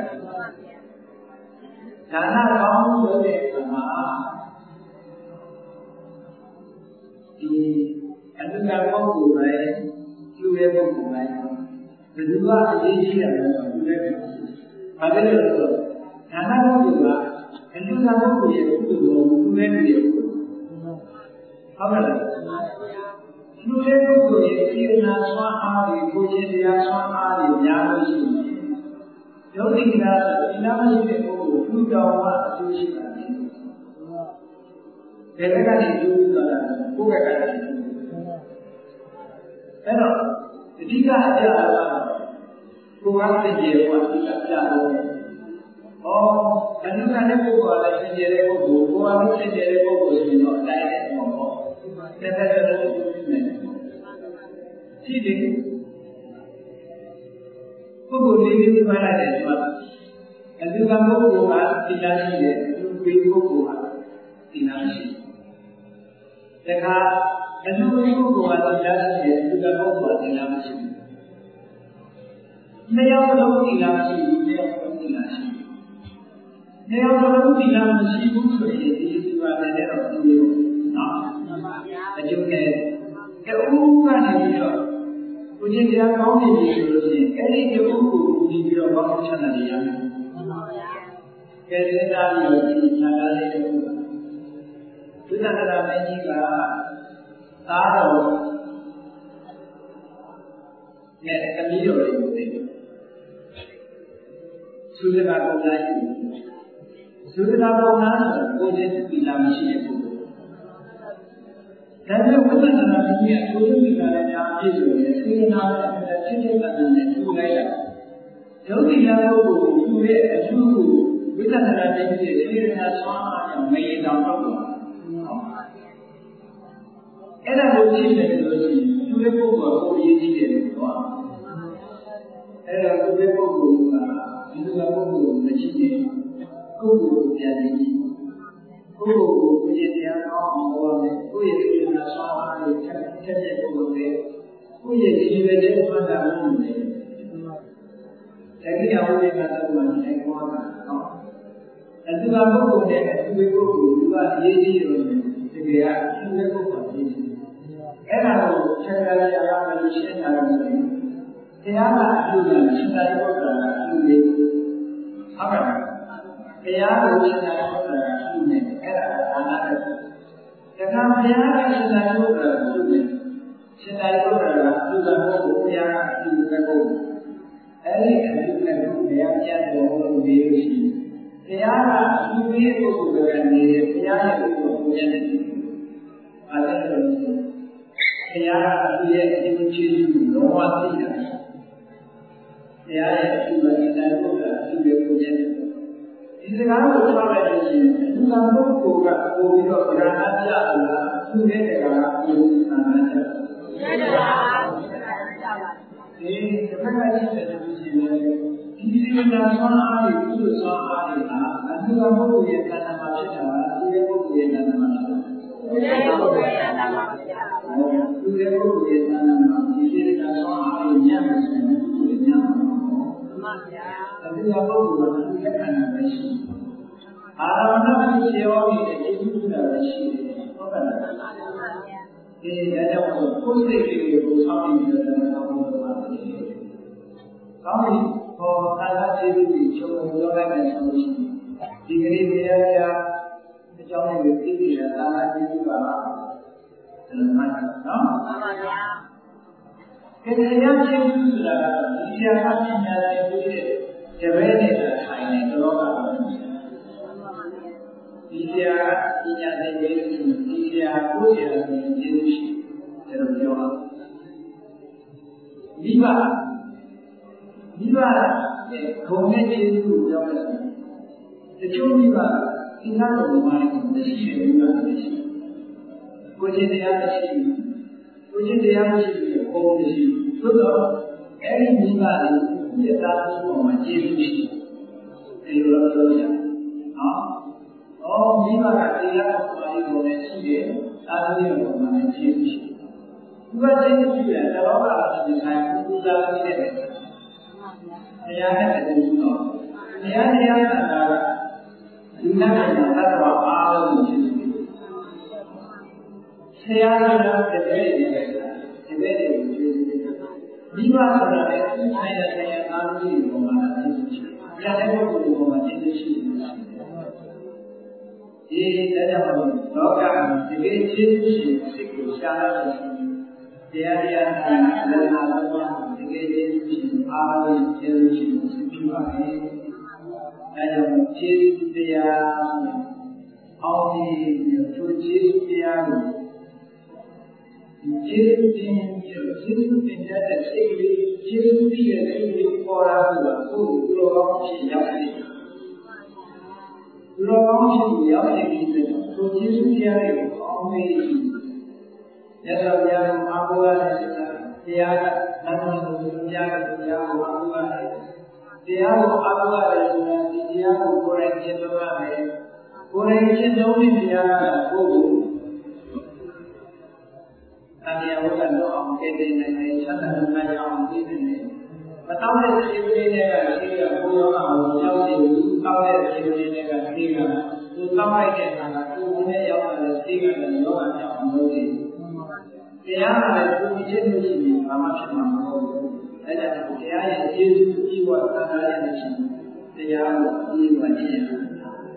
ဒါနကောင်းလို့တဲ့အခါမှာဒီအတုကပုဂ္ဂိုလ်ပဲလူရဲ့ပုဂ္ဂိုလ်ပဲဘယ်သူကအရေးကြီးတယ်လဲဆိုတော့လူရဲ့ဘာလဲလို့ဆိုတော့ဒါနပုဂ္ဂိုလ်ကအတုကပုဂ္ဂိုလ်ရဲ့ပုဂ္ဂိုလ်ကိုလူရဲ့လူရဲ့ဟုတ်ကဲ့ဒီလူလေးပုဂ္ဂိုလ်ရဲ့စေတနာဆွမ်းအားတွေကိုကိုယ်ချင်းတရားဆွမ်းအားတွေများလို့ရှိရင်ယောဂီကဒီနာမရှိတဲ့ပုဂ္ဂိုလ်လူတော်မှာအကျိုးရှိပါတယ်။ဒီဘက်ကနေကျိုးသွားတာကိုယ့်ဘက်ကနေအဲ့တော့အဓိကအကြအလားကိုယ်ကသိကြတယ်ကအဓိကအကြလို့ဩအနုကတဲ့ပုဂ္ဂိုလ်ကလည်းသိကြတဲ့ပုဂ္ဂိုလ်ကိုယ်ကသိကြတဲ့ပုဂ္ဂိုလ်ဆိုတော့အတိုင်းနဲ့ပေါ့ပေါ့တက်တက်တက်တက်ရှိတယ်ပုဂ္ဂိုလ်လေးမျိုးမှလိုက်တယ်ဆိုတာအတူကပုဂ္ဂိုလ်ကသိလားရှိတယ်သူပြီးပုဂ္ဂိုလ်ကသိလားရှိတယ်ဒါကအတူပုဂ္ဂိုလ်ကသိလားရှိတယ်အတူကပုဂ္ဂိုလ်ကသိလားမရှိဘူးနှစ်ယောက်လုံးသိလားမရှိဘူးနှစ်ယောက်လုံးသိလားရှိတယ်နှစ်ယောက်လုံးသိလားမရှိဘူးဆိုရင်ဒီစီပါတဲ့တော့ဒီလိုနော်အကျိုးနဲ့တူကနေပြီးတော့ကိုချင်းတရားကောင်းနေပြီဆိုလို့ရှိရင်အဲ့ဒီတူကိုဒီပြီးတော့ဘာမှချမ်းသာနေရမယ်မှန်ပါဗျာကဲစဉ်းစားပြီးတော့ဒီချမ်းသာတဲ့တူဘုရားတရားမင်းကြီးကသားတော်နဲ့ကမီးတော်တွေကိုသိတယ်သုဒ္ဓဘာပုံလားရှိသုဒ္ဓဘာပုံလားဆိုတော့ကိုချင်းသီလမရှိတဲ့ပုဂ္ဂိုလ်ဒါပေမဲ့ဝိပဿနာဉာဏ်ကြီးအကျိုးသီလနဲ့ညာပြည့်စုံတဲ့စေနာနဲ့ဖြစ်ဖြစ်တတ်တဲ့ထူလိုက်တာယောဂီများပုဂ္ဂိုလ်ကိုသူ့ရဲ့အကျိုးကိုဝိပဿနာဉာဏ်ကြီးရဲ့စေနာဆွမ်းအားနဲ့မရေတောင်တော့ဘူးအဲ့ဒါကိုကြည့်တယ်လို့ရှိရင်သူ့ရဲ့ပုဂ္ဂိုလ်ကိုအရေးကြီးတယ်လို့ပြောအဲ့ဒါသူ့ရဲ့ပုဂ္ဂိုလ်ကဒီလိုပုဂ္ဂိုလ်ကိုမရှိတဲ့ပုဂ္ဂိုလ်ကိုပြန်ကြည့်ကိုယ်ကိုကိုယ်ရဲ့တရားကောင်းအောင်လုပ်ရမယ်။ကိုယ့်ရဲ့စေတနာဆွမ်းအားတွေထက်ထက်တဲ့ပုံတွေကိုယ့်ရဲ့ဒီလိုတဲ့ဆွမ်းတာလို့နေတယ်။တကယ်အဝိဇ္ဇာကတော့နိုင်ကောင်းတာနော်။အတူတူပုဂ္ဂိုလ်နဲ့အတူတူပုဂ္ဂိုလ်ကရေးကြည့်ရုံနဲ့တကယ်ကအတူတူပုဂ္ဂိုလ်ရေးကြည့်။အဲ့ဒါကိုချက်ကြရရမယ်လို့ရှင်းတာလို့ဆိုရင်တရားကအတူတူရှင်းတာပုဂ္ဂိုလ်ကအတူတူဟုတ်ကဲ့။တရားကိုရှင်းတာပုဂ္ဂိုလ်ကအတူတူအဲ့ဒါဒါနတဲ့တခါဘုရားကရှင်သာရိပုတ္တရာပြုတယ်ရှင်သာရိပုတ္တရာကပြုတာကိုဘုရားကအပြုတဲ့ကိုအဲ့ဒီအပြုတဲ့ကိုဘုရားပြတ်တော်မူပြီးလို့ရှိရင်ဘုရားကအပြုပြီးပုဂ္ဂိုလ်ကနေဘုရားရဲ့ပုဂ္ဂိုလ်ကိုကျင့်တယ်အဲ့ဒါလို့ဘုရားကအပြုရဲ့အပြုချေးလုံးဝသိတာဘုရားရဲ့အပြုတဲ့ရှင်သာရိပုတ္တရာအပြုတဲ့ကိုကျင့်တယ်ဒီစကားကိုပြောလိုက်လို့ရှိရင်လူကပုဂ္ဂိုလ်ကပို့ပြီးတော့ဗရဏပြလာသူ့ရဲ့ကကပြုနာနာချတယ်။ကျေးဇူးပါ။ဒီတစ်ခါချင်းတဲ့လူကြီးလည်းဒီစေနာဆွမ်းအားတွေပြုလို့ဆွမ်းအားတွေကအလူကပုဂ္ဂိုလ်ရဲ့တဏ္ဍာမှာဖြစ်တာသူရဲ့ပုဂ္ဂိုလ်ရဲ့တဏ္ဍာမှာဖြစ်တာ။သူရဲ့ပုဂ္ဂိုလ်ရဲ့တဏ္ဍာမှာဖြစ်တာ။သူရဲ့ပုဂ္ဂိုလ်ရဲ့တဏ္ဍာမှာဒီစေနာဆွမ်းအားတွေညံ့နေတယ်သူ့ရဲ့ညံ့မှာ။မှန်ပါဗျာ။အလူကပုဂ္ဂိုလ်ကသူ့ရဲ့တဏ္ဍာမှာရှိတယ်။အာရမဏဖြစ်ရောနေတဲ့ကျေးဇူးတော်ရှိတယ်ဟုတ်ကဲ့လားဒီအကြောင်းကိုစိတ်လေးကိုဆောင်းနေတဲ့သမဏောဘုရားပါတယ်။ကောင်းပြီဟောသာသကျေးဇူးကိုချုပ်ပြောလိုက်မယ်ဆိုလို့ရှိရင်ဒီကလေးတရားပြအကြောင်းလေးကိုသိပြီးတာသာသကျေးဇူးပါလား။ဒါမှမဟုတ်နော်မှန်ပါဗျာ။ဒီတရားကျေးဇူးဆိုတာကဒီတရားကပညာရဲ့ဒီတပည့်နဲ့ထိုင်နေတော့ကဒီတရားပညာနဲ့ရေးလို့ဒီတရားကိုယ်ရည်ရည်ရှိတယ်လို့ပြောတာမိဘမိဘရဲ့ဂုဏ်နဲ့ကျေးဇူးကိုပြောမယ်ဆိုတချို့မိဘသီလတော်မှာမရှိတဲ့မိဘတွေရှိကိုယ်ချင်းတရားမရှိကိုယ်ချင်းတရားမရှိဘူးဘုံမရှိသို့တော့အဲ့ဒီမိဘတွေသူ့ရဲ့သားသမီးပေါ်မှာကျေးဇူးရှိတယ်လို့ပြောကြနော်။အော်မိဘကတရားတော်မှာဒီလိုနဲ့ရှိတယ်။သာသမီတော်မှာလည်းရှိရှိ။ဒီဘက်ကျေးဇူးရှိတယ်တော်ကဒီဆိုင်ပူဇာနေတဲ့ပဲ။တရားနဲ့တူတော့တရားတရားကလူနာကသတ္တဝါအားလုံးရှိတယ်။ဆရာတော်ကတပည့်တွေပဲ။တပည့်တွေကိုကျေးဇူးတင်တယ်။မိဘဆိုတာလည်းသူ့ဆိုင်တဲ့ဆရာသားသမီးတွေပေါ်မှာကျေးဇူးရှိတယ်။တရားတဲ့ပုဂ္ဂိုလ်ပေါ်မှာကျေးဇူးရှိတယ်။ဒီတရားတော်လောကမှာတကယ်ကျေးဇူးရှင်စိတ်ကိုရှားရလို့တရားရတာလည်းလာတော့တကယ်ကျေးဇူးရှင်အားလုံးကျေးဇူးရှင်ပြုပါမယ်။အဲဒါကြောင့်ကျေးဇူးတရားအောင်ပြီးသူကျေးဇူးတရားကိုကျေးဇူးတင်ကျေးဇူးတင်တဲ့စိတ်ကလေးကျေးဇူးပြည့်တဲ့စိတ်ကလေးပေါ်လာဆိုတာကိုယ်ကိုယ်တော်ဖြစ်ရောက်နေတယ်။သူတော်ကောင်းဖြစ်ရောက်နေပြီဆိုတော့သူကျေးဇူးတရားတွေကိုအောင်ပြီးရသော်ဘုရားကိုအားကိုးရတဲ့တရားကနာမည်ကိုတရားကတရားကိုအားကိုးရတယ်။တရားကိုအားကိုးရတယ်ဆိုတာဒီတရားကိုကိုယ်တိုင်ကျင့်သုံးရတယ်။ကိုယ်တိုင်ကျင့်သုံးတဲ့တရားကကိုယ်ကိုတရားဝတ်ကတော့အောင်ကြတဲ့နေနဲ့ဆက်ဆံနိုင်အောင်ပြီးနေတယ်။မတောင်းတဲ့စိတ်ကလေးတွေကရှိရကိုယ်ရောအောင်ရောက်နေဘူး။တောင်းတဲ့စိတ်ကလေးတွေကရှိကသူတောင်းလိုက်တဲ့အခါကကိုယ်နဲ့ရောက်လာတဲ့စိတ်ကလည်းရောဂါကြောင့်မလို့တယ်။တရားကလည်းသူ့ချင်းလို့ရှိရင်ဘာမှဖြစ်မှာမဟုတ်ဘူး။အဲဒါကြောင့်တရားရဲ့ကျေးဇူးကြီးဝါသံဃာရဲ့အရှင်တရားကိုပြီးမှနေရတယ်။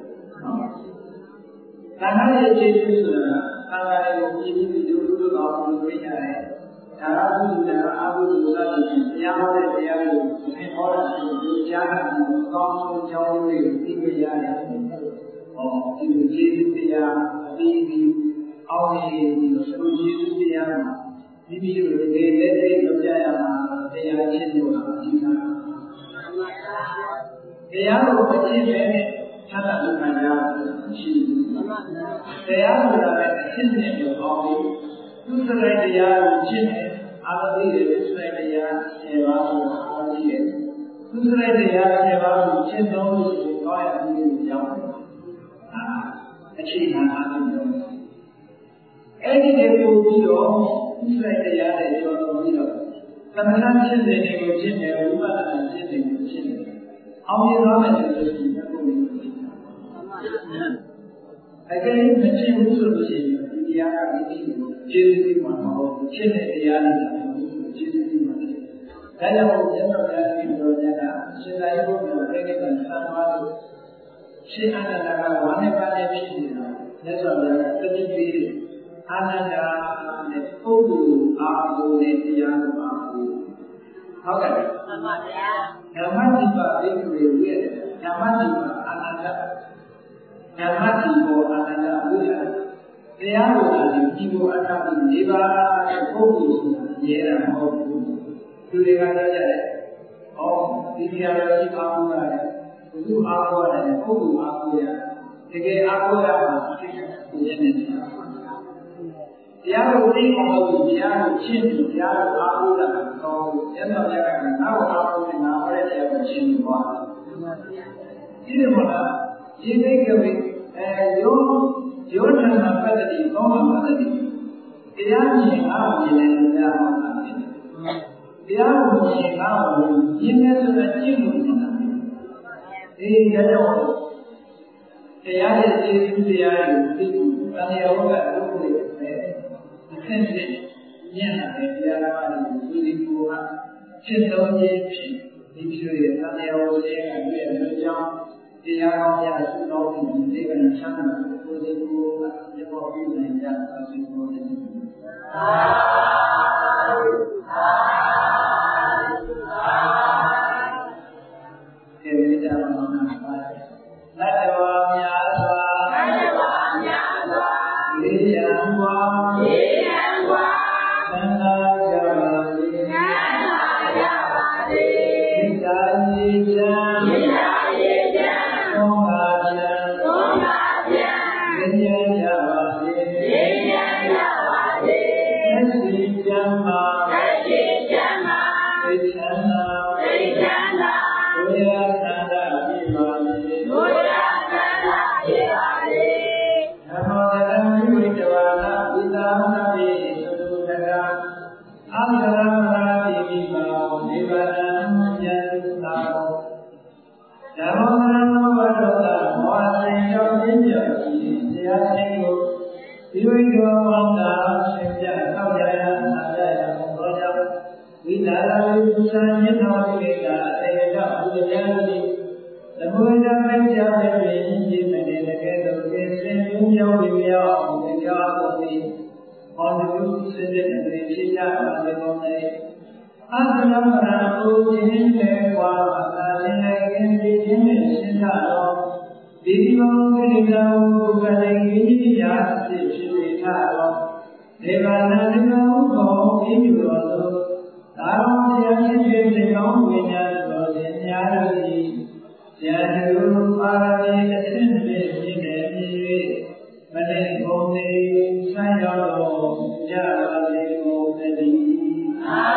သံဃာရဲ့ကျေးဇူးဆိုတာသံဃာရဲ့ကိုပြီးပြီးတို့တို့တော်ကိုဝိညာဉ်ရဲ့ဒါရဘုရားအာဟုဇာတိတရားဟောတဲ့တရားကိုသင်ဟောတဲ့ဒီကြားတာကိုကောင်းဆုံးကြောင်းလေးကိုသိကြရတယ်။ဟောဒီကျေးဇူးတရားအပြီးပြီးအောင်ရည်ဒီဆိုကျေးဇူးတရားမှာမိမိတို့တကယ်လက်တွေ့လုပ်ကြရမှာတရားချင်းတို့ဟာအဓိကတရားကိုအချင်းချင်းနဲ့သာသနာ့ခံရရှိတရားဆိုတာလည်းအချင်းချင်းမျိုးအောင်ပြီးသူစရိုက်တရားကိုချင်းနဲ့အာသတိတွေစရိုက်တရားဆယ်ပါးကိုဟောကြည့်တယ်သူစရိုက်တရားဆယ်ပါးကိုချင်းသုံးလို့ရှိရင်ကောင်းတဲ့အမှုကိုကြောင်းအာအခြေခံအားဖြင့်အဲ့ဒီတွေပို့ပြီးတော့ဥစ္စာတရားတွေကျော်တော်ပြီးတော့သမဏဖြစ်တဲ့တွေကိုဖြစ်တယ်ဝိပဿနာဖြစ်တဲ့ကိုဖြစ်တယ်အောင်မြင်သွားမယ်ဆိုလို့ရှိရင်ဘုရားအကယ်၍မဖြစ်ဘူးဆိုလို့ရှိရင်ဒီတရားကဒီကျေးဇူးမှာမဟုတ်ဘူးဖြစ်တဲ့တရားတွေသာကျေးဇူးမှာဖြစ်ဒါကြောင့်ဘုရားတော်ကဒီလိုညာကရှင်သာရိပုတ္တရာပြိဋိဘံသံဃာတို့ရှင်အနန္ဒကဝါနေပါနဲ့ဖြစ်နေတာလက်စွာဘုရားကတတိပေးတယ်အာနန္ဒာနဲ့ပုဂ္ဂိုလ်အာဟုနဲ့တရားကိုအာဟုဟုတ်ကဲ့မှန်ပါဗျာဓမ္မတိပဘိက္ခဝေဝိရဓမ္မတိပအာနန္ဒဓမ္မတိဘောအာနန္ဒဝိရတရားကိုလည်းဒီဘောအတ္တကိုနေပါတဲ့ပုဂ္ဂိုလ်ဆိုတာရဲတာမဟုတ်ဘူးသူတွေကပြောကြတယ်ဟောဒီတရားတော်ရှိအာဟုရတယ်ဘုသူအာဟုရတယ်ပုဂ္ဂိုလ်အာဟုရတကယ်အာဟုရမှာသိတဲ့ကိုယ်နဲ့တရားတရားကိုသိအောင်လို့တရားကိုရှင်းပြီးတရားကိုအားကိုးတာကောင်းလို့ကျန်တဲ့ဘက်ကငါ့ကိုအားကိုးနေငါဟောတဲ့တရားကိုရှင်းပြီးသွားတယ်။ဒီလိုမှလားဒီသိကဝိအဲယောယောဓမ္မပတ္တိကောမပတ္တိတရားရှင်းအားမြင်တယ်တရားဟောတာဖြစ်တယ်။တရားကိုရှင်းအားကိုရှင်းတယ်ဆိုတာရှင်းလို့ဖြစ်တာ။ဒီကြောင့်တရားရဲ့ကျေးဇူးတရားတွေကိုသိဖို့တရားဟောတာလုပ်ဖို့ဆင်းရဲညံ့တဲ့တရားတော်ကိုဒီကိုကရှင်းသုံးခြင်းဖြင့်ဒီလိုရဲ့တရားဝဆင်းကပြည့်တဲ့အကြောင်းတရားတော်ရရှိတော်မူဒီကနေ့ချမ်းသာကိုဒီကိုကဒီပေါ်ပြီးနိုင်ကြပါစေလို့သာသာကျေးဇူးတော်မှာပါလက်တော်များစွာလက်တော်များစွာဒီရန်ဝါဒီသံဃာကြပါစေသံဃာကြပါစေမိစ္ဆာရေချမ်းမိစ္ဆာရေချမ်းသုံးပါးချမ်းသုံးပါးချမ်းဉာဏ်ကြပါစေဉာဏ်ကြပါစေသတိချမ်းပါသတိချမ်းပါသိချမ်းသာသိချမ်းသာဘုရားသံဃာပြပါစေဘုရားသံဃာပြပါစေနမောတတံဝိတဝါနာဣဒာနာပိအာရမနာတိပိမောနိဗ္ဗာန်ဉာဏ်သာဓမ္မနာနောဝတ္တမောဟင်ယောနိယတိတရားသိကိုဒီဝိကောဝန္တာရှင်ပြသောက်ရယနာကြယဘောကြောင့်ဝိဒါရဝိပုဇာညေနောတိကာတေကဘုရားတိသမုဒ္ဒမိတ်ကြပေပင်ဒီမနေတကယ်တော့ဒီစင်ပြုံးရောက်ပြီးရောက်ဒီကြောင့်ဒီ on the road to the Vishya and the Bonnet. As the number of those in there while again the image in that the only down who can engage the artist title. They were not known in Europe. Now they are changing the long winners was in reality. Janu Parade attended in every but they only sign out of Java, they go the